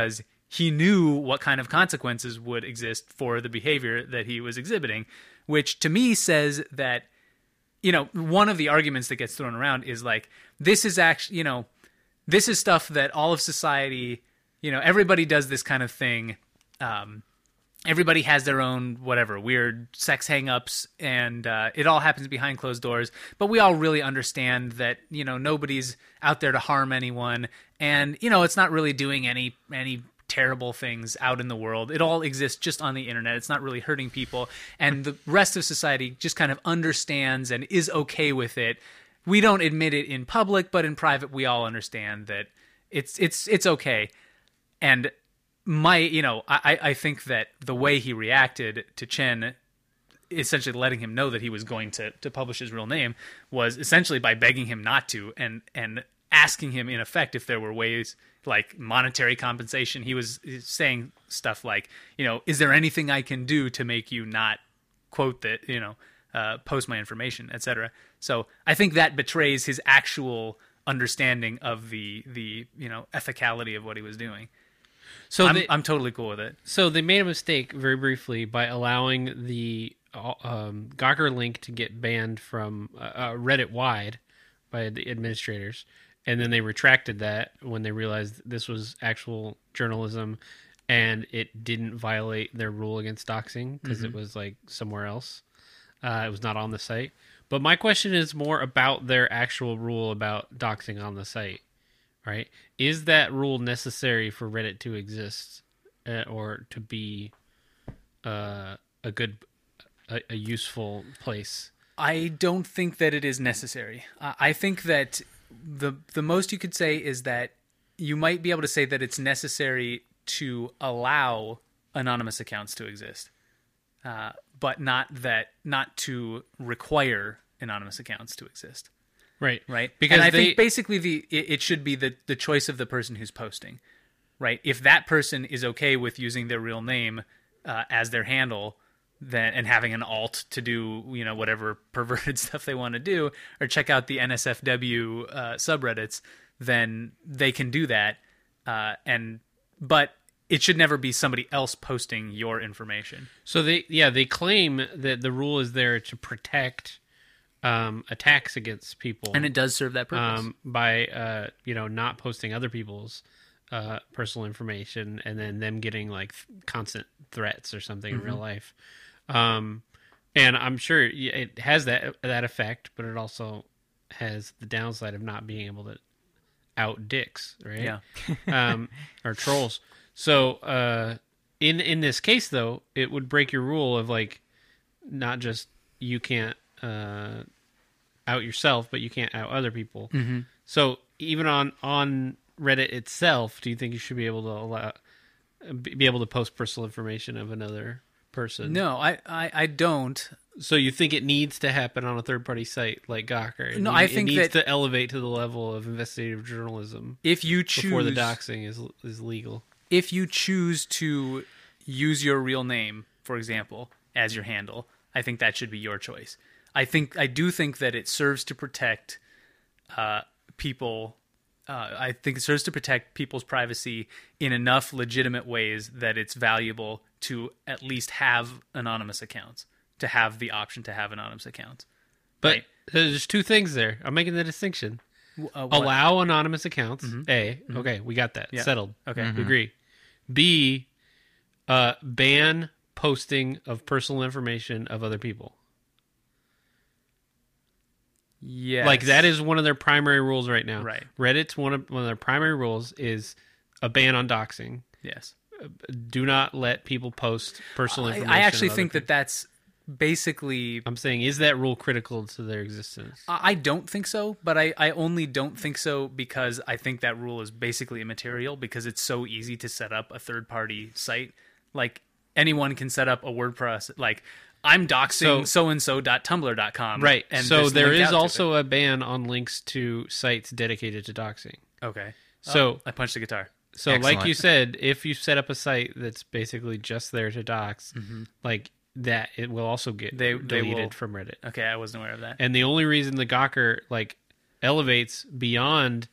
he knew what kind of consequences would exist for the behavior that he was exhibiting, which to me says that, you know, one of the arguments that gets thrown around is like, this is actually, you know, this is stuff that all of society, you know, everybody does this kind of thing. Um, everybody has their own, whatever, weird sex hang-ups, and uh, it all happens behind closed doors. But we all really understand that, you know, nobody's out there to harm anyone. And, you know, it's not really doing any any terrible things out in the world. It all exists just on the internet. It's not really hurting people. And the rest of society just kind of understands and is okay with it. We don't admit it in public, but in private, we all understand that it's it's it's okay. And my, you know, I, I think that the way he reacted to Chen, essentially letting him know that he was going to, to publish his real name, was essentially by begging him not to, and, and asking him, in effect, if there were ways, like monetary compensation. He was saying stuff like, you know, is there anything I can do to make you not quote that, you know, uh, post my information, et cetera. So I think that betrays his actual understanding of the, the you know, ethicality of what he was doing. So I'm, they, I'm totally cool with it. So they made a mistake very briefly by allowing the um, Gawker link to get banned from uh, Reddit wide by the administrators, and then they retracted that when they realized this was actual journalism and it didn't violate their rule against doxing because mm-hmm. it was like somewhere else. Uh, it was not on the site. But my question is more about their actual rule about doxing on the site. Right? Is that rule necessary for Reddit to exist uh, or to be uh, a good, a, a useful place? I don't think that it is necessary. Uh, I think that the the most you could say is that you might be able to say that it's necessary to allow anonymous accounts to exist, uh, but not that not to require anonymous accounts to exist. Right, right. Because and I they... think basically the it, it should be the, the choice of the person who's posting, right? If that person is okay with using their real name uh, as their handle, then and having an alt to do, you know, whatever perverted stuff they want to do, or check out the N S F W uh, subreddits, then they can do that. Uh, and but it should never be somebody else posting your information. So they yeah they claim that the rule is there to protect Um, attacks against people, and it does serve that purpose um, by uh, you know not posting other people's uh, personal information, and then them getting like constant threats or something mm-hmm. in real life. Um, and I'm sure it has that that effect, but it also has the downside of not being able to out dicks, right? Yeah, um, or trolls. So uh, in in this case, though, it would break your rule of like not just you can't. Uh, out yourself, but you can't out other people. Mm-hmm. So even on, on Reddit itself, do you think you should be able to allow, be able to post personal information of another person? No, I, I, I don't. So you think it needs to happen on a third party site like Gawker? No, it, I think it needs that to elevate to the level of investigative journalism. If you choose before the doxing is is legal. If you choose to use your real name, for example, as your handle, I think that should be your choice. I think I do think that it serves to protect uh, people. Uh, I think it serves to protect people's privacy in enough legitimate ways that it's valuable to at least have anonymous accounts, to have the option to have anonymous accounts. But right? There's two things there. I'm making the distinction. Uh, Allow anonymous accounts. Mm-hmm. A. Mm-hmm. Okay, we got that. Yeah. Settled. Okay. Mm-hmm. We agree. B. Uh, ban posting of personal information of other people. Yes. Like that is one of their primary rules right now. Right. Reddit's one of one of their primary rules is a ban on doxing. Yes. Do not let people post personal I, information. I actually of think other that that's basically... I'm saying, is that rule critical to their existence? I don't think so, but I, I only don't think so because I think that rule is basically immaterial because it's so easy to set up a third-party site. Like, anyone can set up a WordPress, like... I'm doxing so and so dot tumblr dot com. Right. And so there is also it. a ban on links to sites dedicated to doxing. Okay. So oh, I punched the guitar. So Excellent. like you said, if you set up a site that's basically just there to dox, mm-hmm. like that, it will also get they, deleted they will, from Reddit. Okay, I wasn't aware of that. And the only reason the Gawker like elevates beyond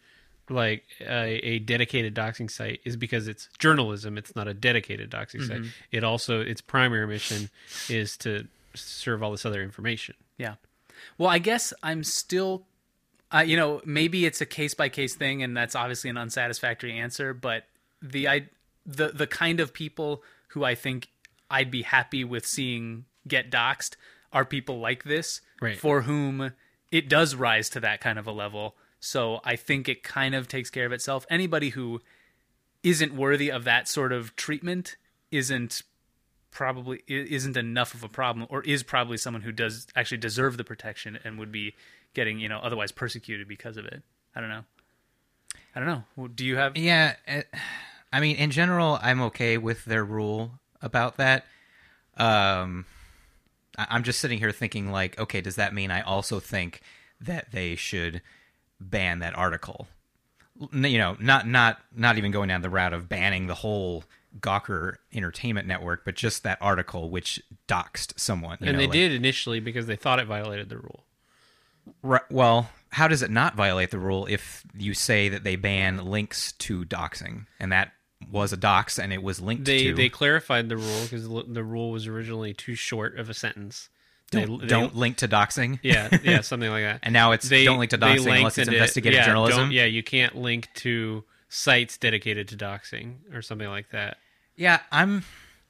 like a, a dedicated doxing site is because it's journalism. It's not a dedicated doxing Mm-hmm. site. It also, its primary mission is to serve all this other information. Yeah. Well, I guess I'm still, uh, you know, maybe it's a case by case thing, and that's obviously an unsatisfactory answer. But the I the the kind of people who I think I'd be happy with seeing get doxed are people like this, Right. for whom it does rise to that kind of a level. So I think it kind of takes care of itself. Anybody who isn't worthy of that sort of treatment isn't probably isn't enough of a problem, or is probably someone who does actually deserve the protection and would be getting, you know, otherwise persecuted because of it. I don't know. I don't know. Well, do you have? Yeah, uh, I mean, in general, I'm okay with their rule about that. Um, I- I'm just sitting here thinking, like, okay, does that mean I also think that they should ban that article? L- You know, not not not even going down the route of banning the whole Gawker Entertainment Network, but just that article which doxed someone. You and know, they like- did initially because they thought it violated the rule. Right, well, how does it not violate the rule if you say that they ban links to doxing, and that was a dox and it was linked They to? they clarified the rule because the rule was originally too short of a sentence. They- don't, they- don't link to doxing. Yeah, yeah, something like that. And now it's They don't link to they doxing unless it's lengthened it. investigative yeah, journalism. don't- Yeah, you can't link to sites dedicated to doxing or something like that. Yeah, I'm.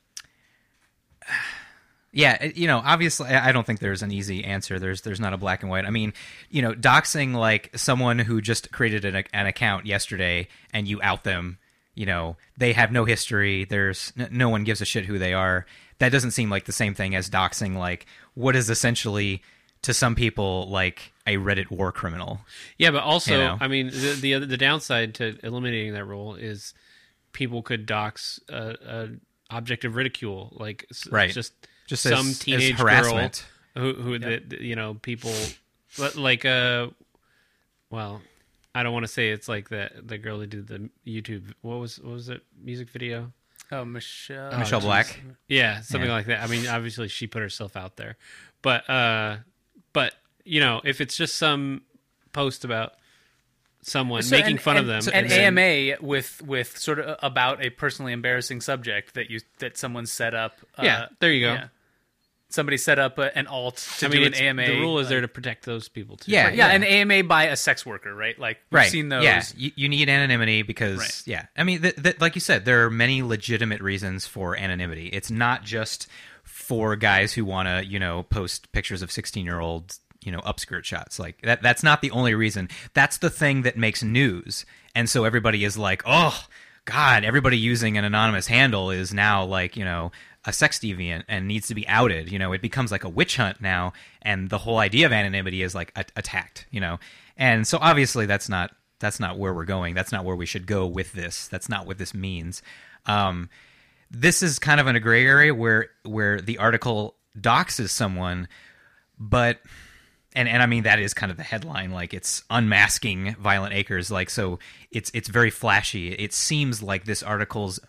Yeah, you know, obviously, I I don't think there's an easy answer. There's there's not a black and white. I mean, you know, doxing like someone who just created an, an account yesterday and you out them, you know, they have no history. There's n- no one gives a shit who they are. That doesn't seem like the same thing as doxing like what is essentially to some people like a Reddit war criminal. Yeah, but also, You know? I mean, the the, other, the downside to eliminating that rule is people could dox a, a object of ridicule, like s- Right. just Just some as- as teenage harassment. girl who who the, the- you know people li- like uh well, I don't want to say it's like the the girl who did the YouTube what was what was it music video. Oh, Michelle. Michelle geez. Black. Yeah, something Yeah. like that. I mean, obviously she put herself out there, but uh, but you know, if it's just some post about someone So, making and- fun and, of them, An and then- A M A with with sort of about a personally embarrassing subject that you that someone set up. Uh, Yeah, there you go. yeah. Somebody set up a, an alt to I mean, do an it's, A M A. the rule is like- there to protect those people too. Yeah, yeah, an A M A by a sex worker, right? Like we've Right. seen those. Yeah, you, you need anonymity because, Right. yeah. I mean, th- th- like you said, there are many legitimate reasons for anonymity. It's not just for guys who want to, you know, post pictures of sixteen-year-olds, you know, upskirt shots. Like, that. that's not the only reason. That's the thing that makes news. And so everybody is like, oh, God, everybody using an anonymous handle is now, like, you know, a sex deviant and needs to be outed. You know, it becomes like a witch hunt now, and the whole idea of anonymity is like a- attacked. You know, and so obviously that's not that's not where we're going. That's not where we should go with this. That's not what this means. Um, this is kind of in a gray area where where the article doxes someone, but. And and I mean that is kind of the headline, like it's unmasking Violent Acres, like so it's it's very flashy. It seems like this article's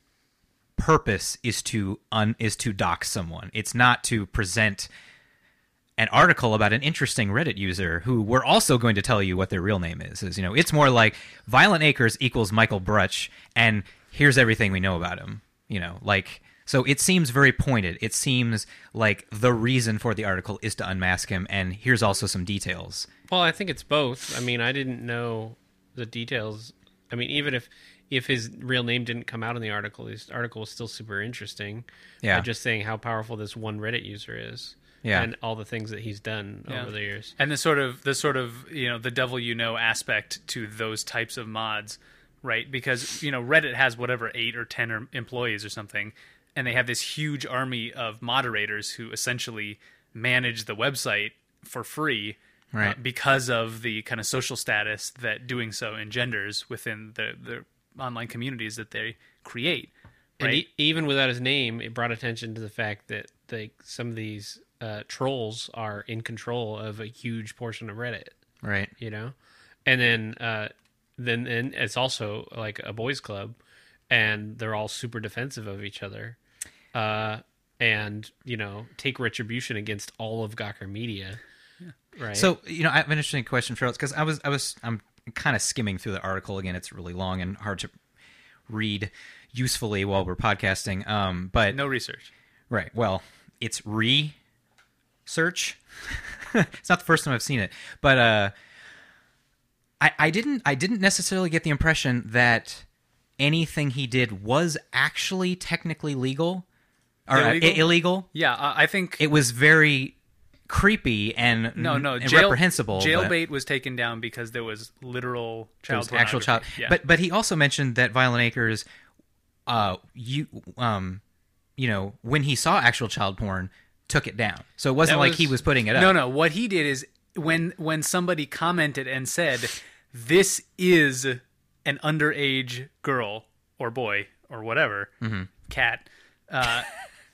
purpose is to un is to dox someone. It's not to present an article about an interesting Reddit user who we're also going to tell you what their real name is. Is you know, it's more like Violent Acres equals Michael Brutch, and here's everything we know about him. You know, like. So it seems very pointed. It seems like the reason for the article is to unmask him, and here's also some details. Well, I think it's both. I mean, I didn't know the details. I mean, even if if his real name didn't come out in the article, his article was still super interesting. Yeah. By just saying how powerful this one Reddit user is. Yeah. And all the things that he's done Yeah. over the years. And the sort of the sort of you know the devil you know aspect to those types of mods, right? Because you know Reddit has whatever eight or ten or employees or something, and they have this huge army of moderators who essentially manage the website for free, Right. uh, because of the kind of social status that doing so engenders within the the online communities that they create. And Right? e- even without his name, it brought attention to the fact that like some of these uh, trolls are in control of a huge portion of Reddit. Right. You know, and then uh, then and it's also like a boys' club, and they're all super defensive of each other, uh, and you know take retribution against all of Gawker Media. Right. So you know, I have an interesting question for us because I was I was I'm kind of skimming through the article again. It's really long and hard to read usefully while we're podcasting. Um, but No research. right, well, it's research. It's not the first time I've seen it, but uh, I, I didn't. I didn't necessarily get the impression that anything he did was actually technically legal or uh, Illegal? i- illegal. Yeah, I I think It was very creepy and no, no, and jail, reprehensible. but- Jailbait was taken down because there was literal It child was actual child. pornography. Yeah. But but he also mentioned that Violent Acres, uh, you um, you know, when he saw actual child porn, took it down. So it wasn't That like was- he was putting it up. No, no. What he did is when when somebody commented and said, "This is an underage girl or boy or whatever Mm-hmm. cat," uh,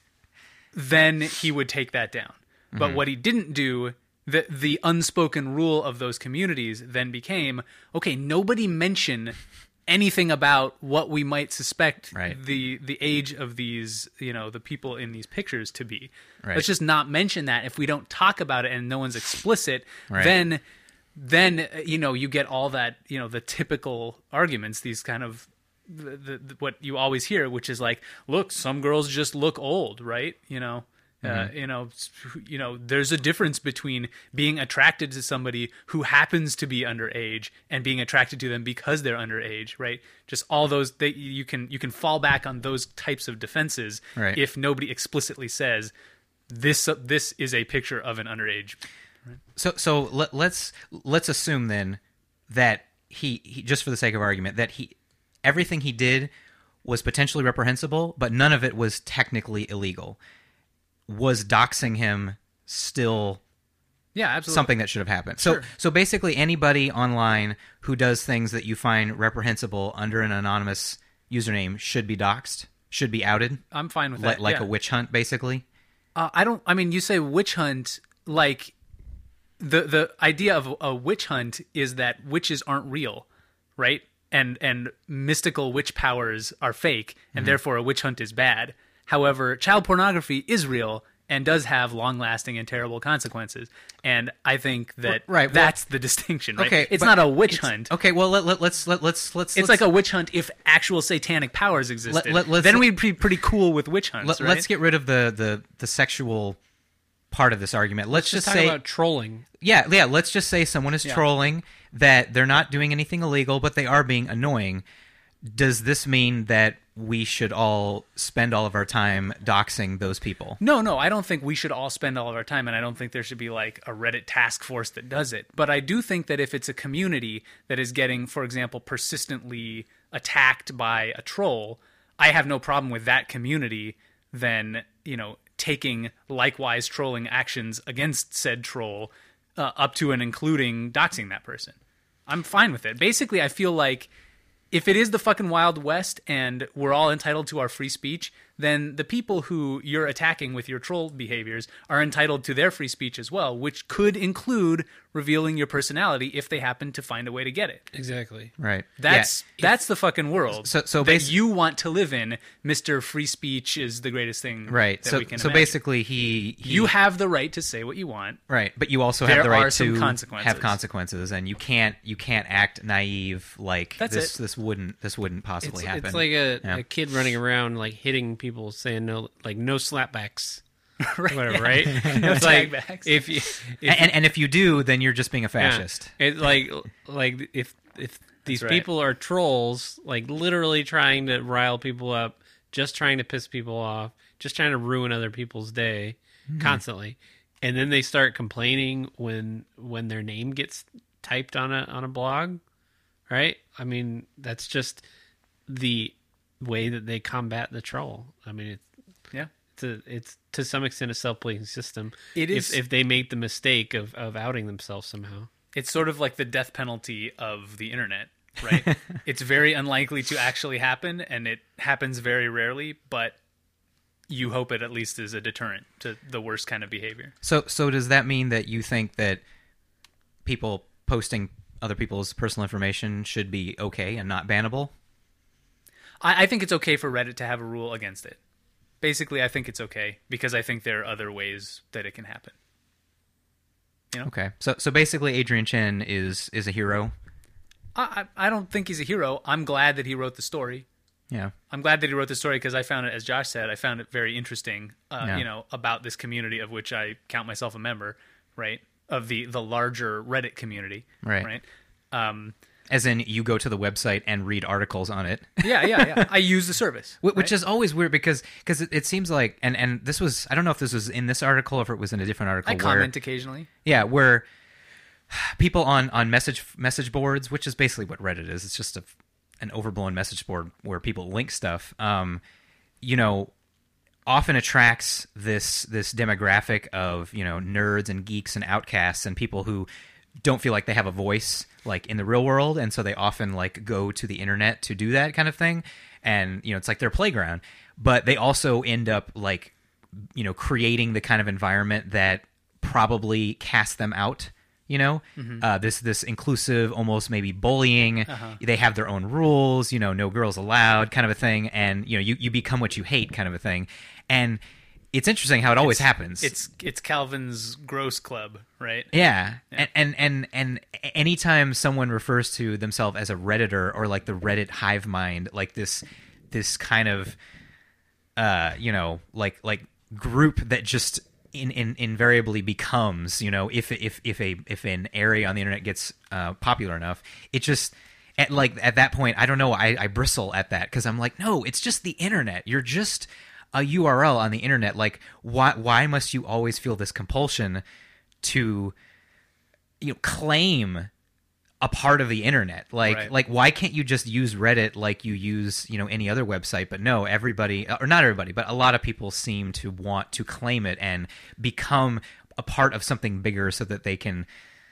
then he would take that down. But Mm-hmm. what he didn't do, the the unspoken rule of those communities then became, okay, nobody mention anything about what we might suspect Right. the the age of these, you know, the people in these pictures to be. Right. Let's just not mention that. If we don't talk about it and no one's explicit, Right. then then uh, you know, you get all that, you know, the typical arguments, these kind of the, the, the- what you always hear, which is like, look, some girls just look old, right? You know, uh, you know, s- you know, there's a difference between being attracted to somebody who happens to be underage and being attracted to them because they're underage, right? Just all those that you can you can fall back on those types of defenses Right. if nobody explicitly says this uh, this is a picture of an underage. So so let, let's let's assume then that he, he just for the sake of argument that he everything he did was potentially reprehensible, but none of it was technically illegal. Was doxing him still Yeah, absolutely. something that should have happened? So Sure. so basically anybody online who does things that you find reprehensible under an anonymous username should be doxed, should be outed, I'm fine with like, that. like yeah. a witch hunt basically. Uh, I don't. I mean, you say witch hunt, like the the idea of a witch hunt is that witches aren't real, right? And and mystical witch powers are fake, and therefore a witch hunt is bad. However, child pornography is real and does have long-lasting and terrible consequences. And I think that Right, well- that's the distinction, right? Okay, it's but not a witch it's- hunt. Okay, well let, let, let's let, let's let's It's let's, like a witch hunt if actual satanic powers existed. let- let's- then we'd be pretty cool with witch hunts, let, right? let's get rid of the, the, the sexual part of this argument. Let's, Just just talk say about trolling. yeah, yeah, let's just say someone is trolling, that they're not doing anything illegal, but they are being annoying. Does this mean that we should all spend all of our time doxing those people? No, no, I don't think we should all spend all of our time, and I don't think there should be like a Reddit task force that does it. But I do think that if it's a community that is getting, for example, persistently attacked by a troll, I have no problem with that community then, you know, taking likewise trolling actions against said troll uh, up to and including doxing that person. I'm fine with it. Basically, I feel like if it is the fucking Wild West and we're all entitled to our free speech, then the people who you're attacking with your troll behaviors are entitled to their free speech as well, which could include revealing your personality if they happen to find a way to get it. Exactly. Right. That's Yeah. that's the fucking world So- so that basi- you want to live in. Mister Free Speech is the greatest thing right. that So we can so imagine. basically he, he You have the right to say what you want. right, but you also There have the right are some to consequences. have consequences, and you can't you can't act naive like That's this. it. This wouldn't this wouldn't possibly It's, happen. it's like a, Yeah. a kid running around like hitting people, saying no, like no slapbacks, Right, whatever, yeah. right? No It's like tagbacks. if you, if, and and if you do, then you're just being a yeah. fascist. It like like if if these That's right. people are trolls, like literally trying to rile people up, just trying to piss people off, just trying to ruin other people's day Mm-hmm. constantly, and then they start complaining when when their name gets typed on a on a blog, right? I mean, that's just the way that they combat the troll. I mean, it's Yeah. it's a, it's to some extent a self-policing system. It is- if if they make the mistake of of outing themselves somehow. It's sort of like the death penalty of the internet, right? It's very unlikely to actually happen, and it happens very rarely, but you hope it at least is a deterrent to the worst kind of behavior. So so does that mean that you think that people posting other people's personal information should be okay and not bannable? I, I think it's okay for Reddit to have a rule against it. Basically, I think it's okay because I think there are other ways that it can happen. You know? Okay. So so basically Adrian Chen is is a hero. I, I I don't think he's a hero. I'm glad that he wrote the story. Yeah. I'm glad that he wrote the story because I found it, as Josh said, I found it very interesting. Uh, Yeah. You know, about this community of which I count myself a member, right? Of the the larger Reddit community, Right. Right. Um, As in, you go to the website and read articles on it. yeah, yeah, yeah. I use the service, Wh- Which right? is always weird because because it, it seems like and and this was I don't know if this was in this article or if it was in a different article. I where, comment occasionally. Yeah, where people on on message message boards, which is basically what Reddit is. It's just a, an overblown message board where people link stuff. Um, you know, often attracts this this demographic of you know nerds and geeks and outcasts and people who don't feel like they have a voice like in the real world, and so they often like go to the internet to do that kind of thing, and you know it's like their playground. But they also end up like you know creating the kind of environment that probably casts them out. You know, mm-hmm. uh, this this inclusive, almost maybe bullying. Uh-huh. They have their own rules. You know, no girls allowed, kind of a thing. And you know, you, you become what you hate, kind of a thing. And it's interesting how it always it's, happens. It's it's Calvin's gross club, right? Yeah, yeah. And, and and and anytime someone refers to themselves as a Redditor or like the Reddit hive mind, like this this kind of uh, you know, like like group that just In, in invariably becomes, you know, if if if a if an area on the internet gets uh, popular enough, it just at like at that point, I don't know, I, I bristle at that because I'm like, no, it's just the internet. You're just a U R L on the internet. Like, why why must you always feel this compulsion to you know claim a part of the internet? Like right. like why can't you just use Reddit like you use you know any other website? But no, everybody or not everybody, but a lot of people seem to want to claim it and become a part of something bigger so that they can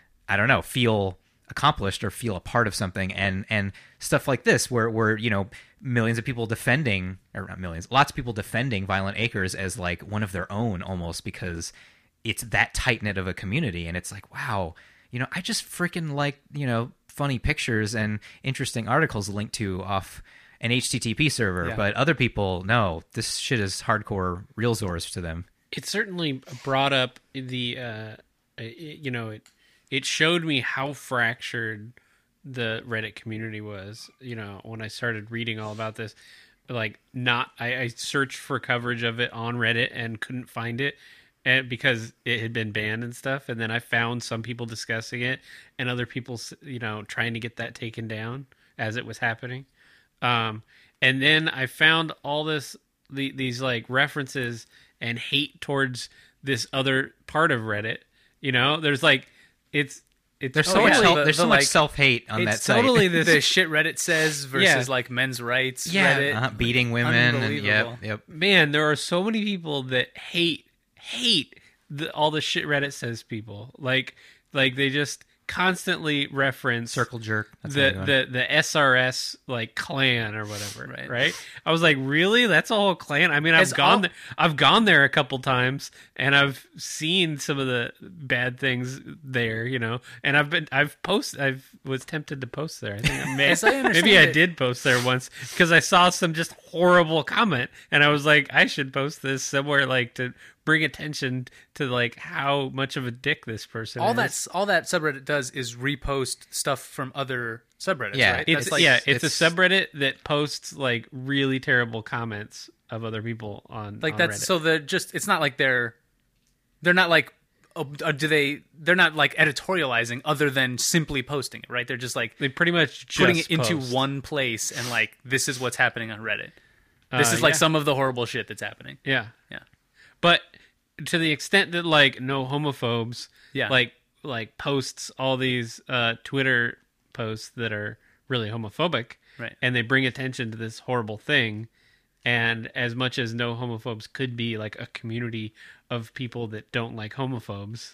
I don't know feel accomplished or feel a part of something. And and stuff like this where where you know millions of people defending or not millions lots of people defending Violent Acres as like one of their own almost because it's that tight knit of a community. And it's like, wow, you know, I just freaking like, you know, funny pictures and interesting articles linked to off an H T T P server. Yeah. But other people, no, this shit is hardcore real Zors to them. It certainly brought up the, uh, it, you know, it it showed me how fractured the Reddit community was. You know, when I started reading all about this, like, not, I, I searched for coverage of it on Reddit and couldn't find it. And because it had been banned and stuff, and then I found some people discussing it, and other people, you know, trying to get that taken down as it was happening. Um, and then I found all this, the, these like references and hate towards this other part of Reddit. You know, there's like, it's it's There's so Oh, much yeah, self, the- there's the, so much like, self hate on that It's site. totally this the shit Reddit says versus Yeah. like men's rights yeah, Reddit. uh-huh, beating women and yep, Unbelievable. yep. man, there are so many people that hate hate the, all the shit Reddit says people. Like like they just constantly reference Circle jerk. That's the, how you do it. the the S R S like clan or whatever, Right. right? I was like, really? That's a whole clan? I mean, I've As gone all- there, I've gone there a couple times, and I've seen some of the bad things there, you know. And I've been, I've posted, I was tempted to post there. I think I may, As I understand maybe I it- did post there once because I saw some just horrible comment, and I was like, I should post this somewhere, like to bring attention to like how much of a dick this person all is. that's all that subreddit does is repost stuff from other subreddits. Yeah, right? It's, That's like, yeah, it's, it's- a subreddit that posts like really terrible comments of other people on like on that's Reddit. so they're just. It's not like they're they're not like. Oh, uh, do they? They're not like editorializing other than simply posting it, right? They're just like they pretty much just putting it into post. one place and like this is what's happening on Reddit. This Uh, is like yeah. some of the horrible shit that's happening. Yeah, Yeah. but to the extent that like no homophobes, Yeah. like like posts all these uh, Twitter posts that are really homophobic, Right. and they bring attention to this horrible thing. And as much as no homophobes could be like a community of people that don't like homophobes,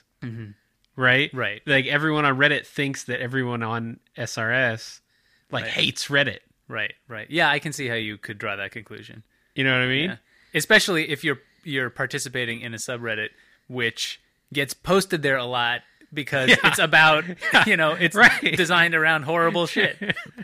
right? Right. Like everyone on Reddit thinks that everyone on S R S like Right. hates Reddit. Right, right. Yeah, I can see how you could draw that conclusion. You know what I mean? Yeah. Especially if you're you're participating in a subreddit which gets posted there a lot because Yeah. it's about, you know, it's Right. designed around horrible shit.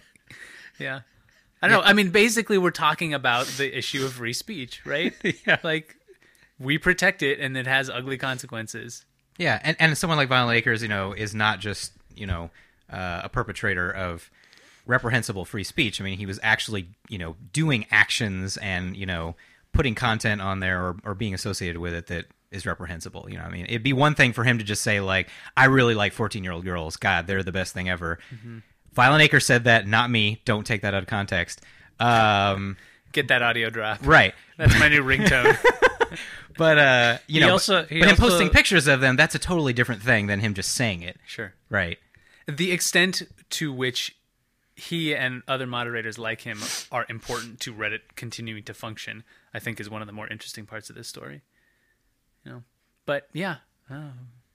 Yeah. I don't know. I mean, basically we're talking about the issue of free speech, right? Yeah. Like we protect it and it has ugly consequences. Yeah, and, and someone like Violent Acres, you know, is not just, you know, uh, a perpetrator of reprehensible free speech. I mean, he was actually, you know, doing actions and, you know, putting content on there or, or being associated with it that is reprehensible. You know, I mean, it'd be one thing for him to just say, like, I really like fourteen-year-old girls. God, they're the best thing ever. Mm-hmm. Violent Acre said that, not me. Don't take that out of context. Um, Get that audio drop. Right. That's my new ringtone. But, uh, you He know, also- but, he but him also- posting pictures of them, that's a totally different thing than him just saying it. Sure. Right. The extent to which he and other moderators like him are important to Reddit continuing to function, I think, is one of the more interesting parts of this story. You know, but yeah, oh.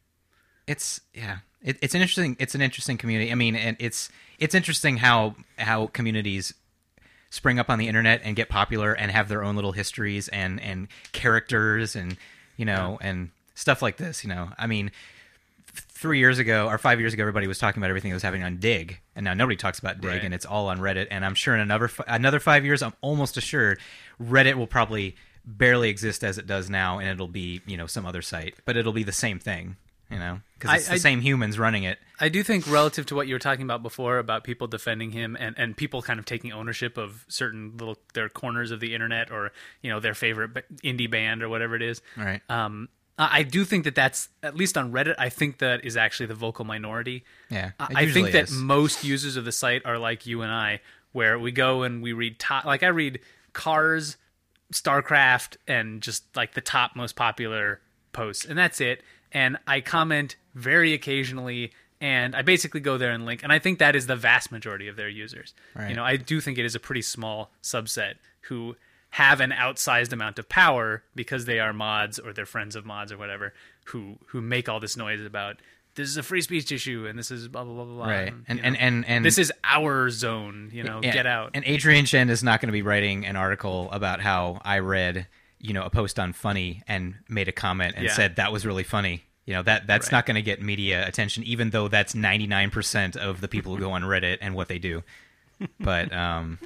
It's yeah, it, it's an interesting it's an interesting community. I mean, and it's it's interesting how how communities spring up on the internet and get popular and have their own little histories and and characters and you know and stuff like this. You know, I mean. Three years ago or five years ago, everybody was talking about everything that was happening on Dig, and now nobody talks about Dig, Right. and it's all on Reddit. And I'm sure in another another five years, I'm almost assured Reddit will probably barely exist as it does now, and it'll be you know some other site, but it'll be the same thing, you know, because it's I- the I- same humans running it. I do think relative to what you were talking about before about people defending him and, and people kind of taking ownership of certain little their corners of the internet or you know their favorite ba- indie band or whatever it is. All right. Um, I I do think that that's at least on Reddit. I think that is actually the vocal minority. Yeah, it I I usually think that is. most users of the site are like you and I, where we go and we read top. Like I read Cars, StarCraft, and just like the top most popular posts, and that's it. And I comment very occasionally, and I basically go there and link. And I think that is the vast majority of their users. Right. You know, I do think it is a pretty small subset who have an outsized amount of power because they are mods or they're friends of mods or whatever who who make all this noise about this is a free speech issue and this is blah blah blah blah blah. Right, you and know, and and, and this is our zone, you know, yeah, get out. And Adrian Chen is not going to be writing an article about how I read you know a post on Funny and made a comment and Yeah. said that was really funny. You know that that's Right. not going to get media attention, even though that's ninety-nine percent of the people who go on Reddit and what they do. But um,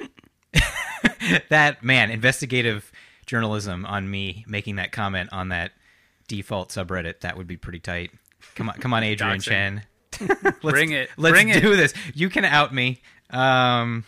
that man, investigative journalism on me making that comment on that default subreddit, that would be pretty tight. Come on, come on, Adrian Doxing. Chen. let's, Bring it. Let's Bring it. do this. You can out me. Um,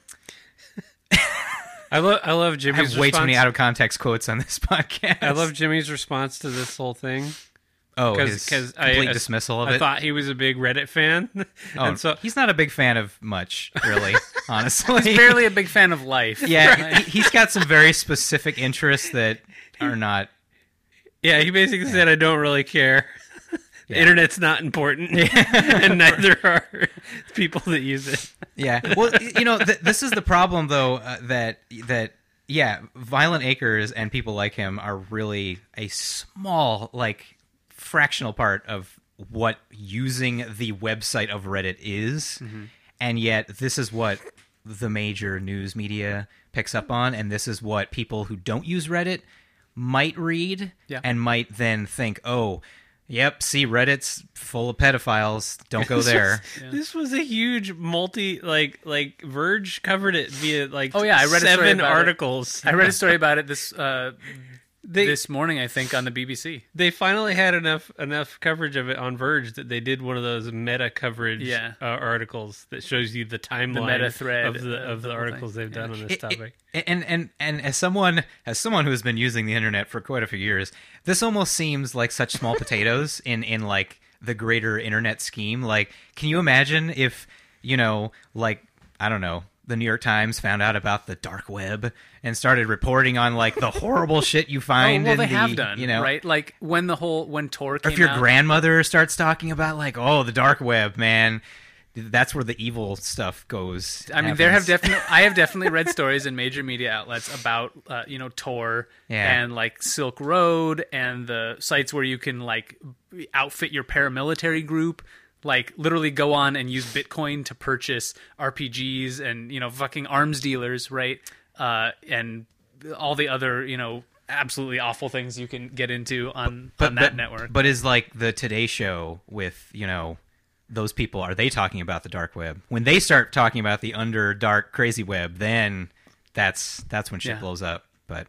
I love I love I Jimmy's have way too many response- out of context quotes on this podcast. I love Jimmy's response to this whole thing oh because his I complete I- dismissal of I it. thought he was a big Reddit fan, oh, and so he's not a big fan of much, really. Honestly, He's barely a big fan of life. yeah, he, he's got some very specific interests that are not. yeah, he basically said, "I don't really care. The Yeah. internet's not important, and neither are people that use it." Yeah. Well, you know, th- this is the problem, though, uh, that that yeah, Violent Acres and people like him are really a small, like, fractional part of what using the website of Reddit is, Mm-hmm. and yet this is what the major news media picks up on, and this is what people who don't use Reddit might read Yeah. and might then think, oh. Yep, see, Reddit's full of pedophiles. Don't go This there. was- This was a huge multi like like Verge covered it via like Oh, yeah, I read a story seven about it. articles. I read a story about it this uh, They this morning, I think, on the B B C. they finally had enough enough coverage of it on Verge that they did one of those meta coverage Yeah. uh, articles that shows you the timeline meta thread of the of of the the whole articles thing. they've done Yeah. on this It- it- topic. and and and as someone as someone who's been using the internet for quite a few years, this almost seems like such small potatoes in in like the greater internet scheme. Like, can you imagine if you know, like I don't know, the New York Times found out about the dark web and started reporting on like the horrible shit you Oh, find. well, in they the, have done, you know, right? Like when the whole when Tor Or came if your out. grandmother starts talking about like, oh, the dark web, man. That's where the evil stuff goes. I mean, there have happens. definitely I have definitely read stories in major media outlets about uh, you know Tor Yeah. and like Silk Road and the sites where you can like outfit your paramilitary group, like literally go on and use Bitcoin to purchase R P Gs and you know fucking arms dealers, right? Uh, and all the other you know absolutely awful things you can get into on on that but, network. But is like the Today Show with, you know, those people, are they talking about the dark web? When they start talking about the under dark crazy web, then that's that's when shit Yeah. blows up. But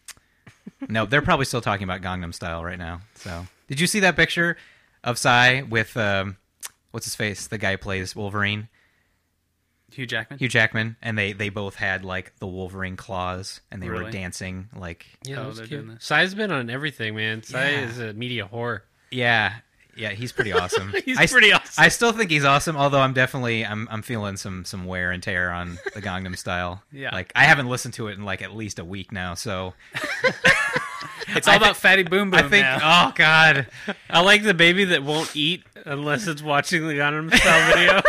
no, they're probably still talking about Gangnam Style right now. So, did you see that picture of Psy with um, what's his face, the guy who plays Wolverine? Hugh Jackman. Hugh Jackman, and they they both had like the Wolverine claws, and they were Really? dancing like Yeah, Oh, that was they're cute. doing this. Sai's been on everything, man. Sai Yeah. is a media whore. yeah. Yeah, he's pretty awesome. He's I, pretty awesome. I still think he's awesome, although I'm definitely I'm I'm feeling some some wear and tear on the Gangnam Style. Yeah. Like I haven't listened to it in like at least a week now, so It's all about Fatty Boom Boom I think now. oh god. I like the baby that won't eat unless it's watching the Gangnam Style video.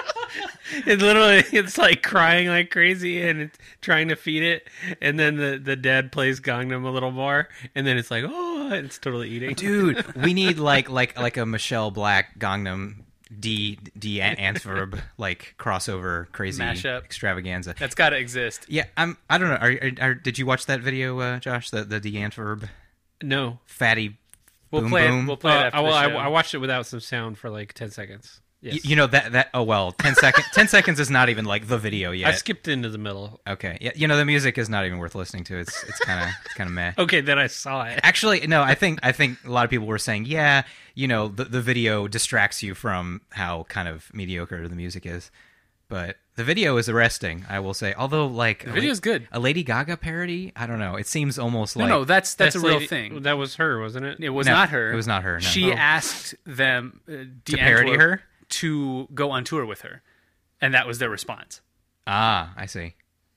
It literally, it's like crying like crazy and it's trying to feed it, and then the, the dad plays Gangnam a little more, and then it's like, oh, and it's totally eating. Dude, we need like like like a Michelle Black Gangnam D D Antwerp like crossover crazy Mashup. extravaganza. That's got to exist. Yeah, I'm. I don't know. Are, are, are did you watch that video, uh, Josh? The the D Antwerp No. fatty We'll boom play boom. it. We'll play it Uh, after I, well, the I, show. I watched it without some sound for like ten seconds. Yes. Y- you know that that oh well, ten seconds. ten seconds is not even like the video I yet. skipped into the middle. Okay, yeah, you know the music is not even worth listening to. It's it's kind of it's kind of meh. Okay, then I saw it. Actually, no. I think I think a lot of people were saying, yeah, you know, the the video distracts you from how kind of mediocre the music is, but the video is arresting. I will say, although like The a video's la- good. A Lady Gaga parody, I don't know. It seems almost No, like no, that's that's, a real lady- thing. That was her, wasn't it? It was No, not her. it was not her, no. She Oh. asked them uh, to parody D'Antwerp her. to go on tour with her, and that was their response. Ah, I see.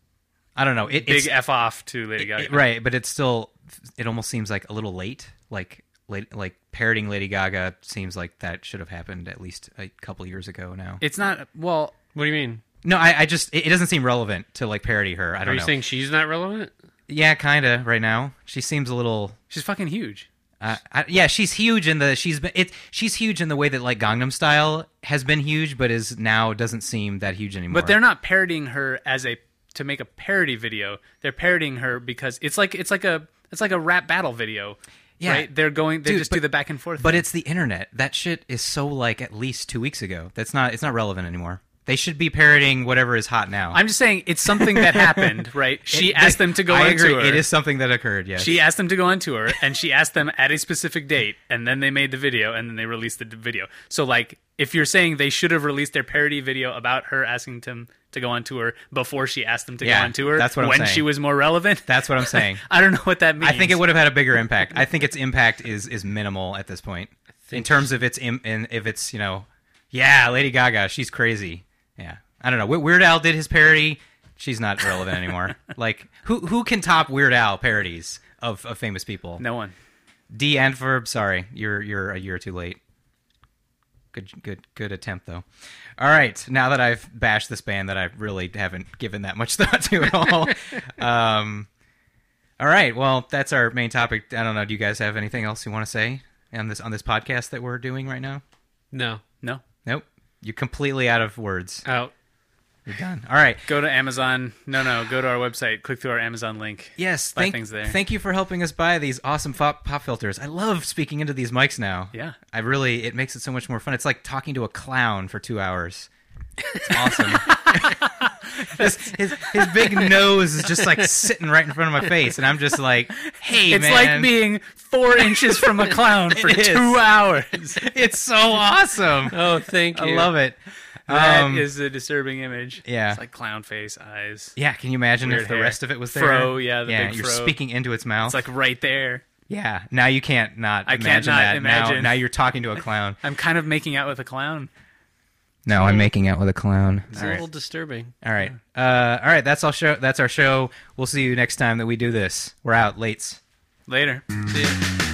I don't know. It, Big it's f off to Lady Gaga. it- right, but it's still. It almost seems like a little late. Like late, like parodying Lady Gaga seems like that should have happened at least a couple years ago now. It's not. Well, What do you mean? No, I, I just it, it doesn't seem relevant to like parody her. I Are don't you know. saying she's not relevant? Yeah, kind of right now. She seems a little. she's fucking huge. Uh, I, yeah, she's huge in the she's been it. She's huge in the way that like Gangnam Style has been huge, but is now doesn't seem that huge anymore. But they're not parodying her as a to make a parody video. They're parodying her because it's like it's like a it's like a rap battle video. Yeah. Right? They're going. They Dude, just but- do the back and forth. But thing. it's the internet. That shit is so like at least two weeks ago. That's not. It's not relevant anymore. They should be parodying whatever is hot now. I'm just saying it's something that happened. Right? She It- asked them to go I on agree. tour. It is something that occurred. Yes. She asked them to go on tour, and she asked them at a specific date, and then they made the video, and then they released the d- video. So, like, if you're saying they should have released their parody video about her asking them to go on tour before she asked them to Yeah, go on tour, that's what I'm when saying. she was more relevant, That's what I'm saying. I don't know what that means. I think it would have had a bigger impact. I think its impact is is minimal at this point in terms of its Im- in if it's you know, yeah, Lady Gaga, she's crazy. Yeah, I don't know. We- Weird Al did his parody. She's not relevant anymore. Like who who can top Weird Al parodies of, of famous people? No one. D Antwerp, sorry, you're you're a year too late. Good good good attempt though. All right, now that I've bashed this band that I really haven't given that much thought to at all. um, all right, well that's our main topic. I don't know. Do you guys have anything else you want to say on this on this podcast that we're doing right now? No. No. Nope. You're completely out of words. Out. You're done. All right. Go to Amazon. No, no. Go to our website. Click through our Amazon link. Yes, Buy thank, things there. thank you for helping us buy these awesome pop, pop filters. I love speaking into these mics now. Yeah. I really, it makes it so much more fun. It's like talking to a clown for two hours. It's awesome. his, his, his big nose is just like sitting right in front of my face, and I'm just like, hey, It's man. like being four inches from a clown for It is. two hours. It's so awesome. Oh, thank I you. love it. That is Um, a disturbing image. yeah. It's like clown face, eyes. Yeah, can you imagine Weird if the hair. rest of it was there? Fro, yeah, the yeah, big you're fro. speaking into its mouth. It's like right there. yeah, now you can't not I can't imagine not that. Now, imagine. now you're talking to a clown. I'm kind of making out with a clown. No, I'm making out with a clown. It's All a right. little disturbing. All right. Uh, all right. That's all. Show. That's our show. We'll see you next time that we do this. We're out. Lates. Later. See ya.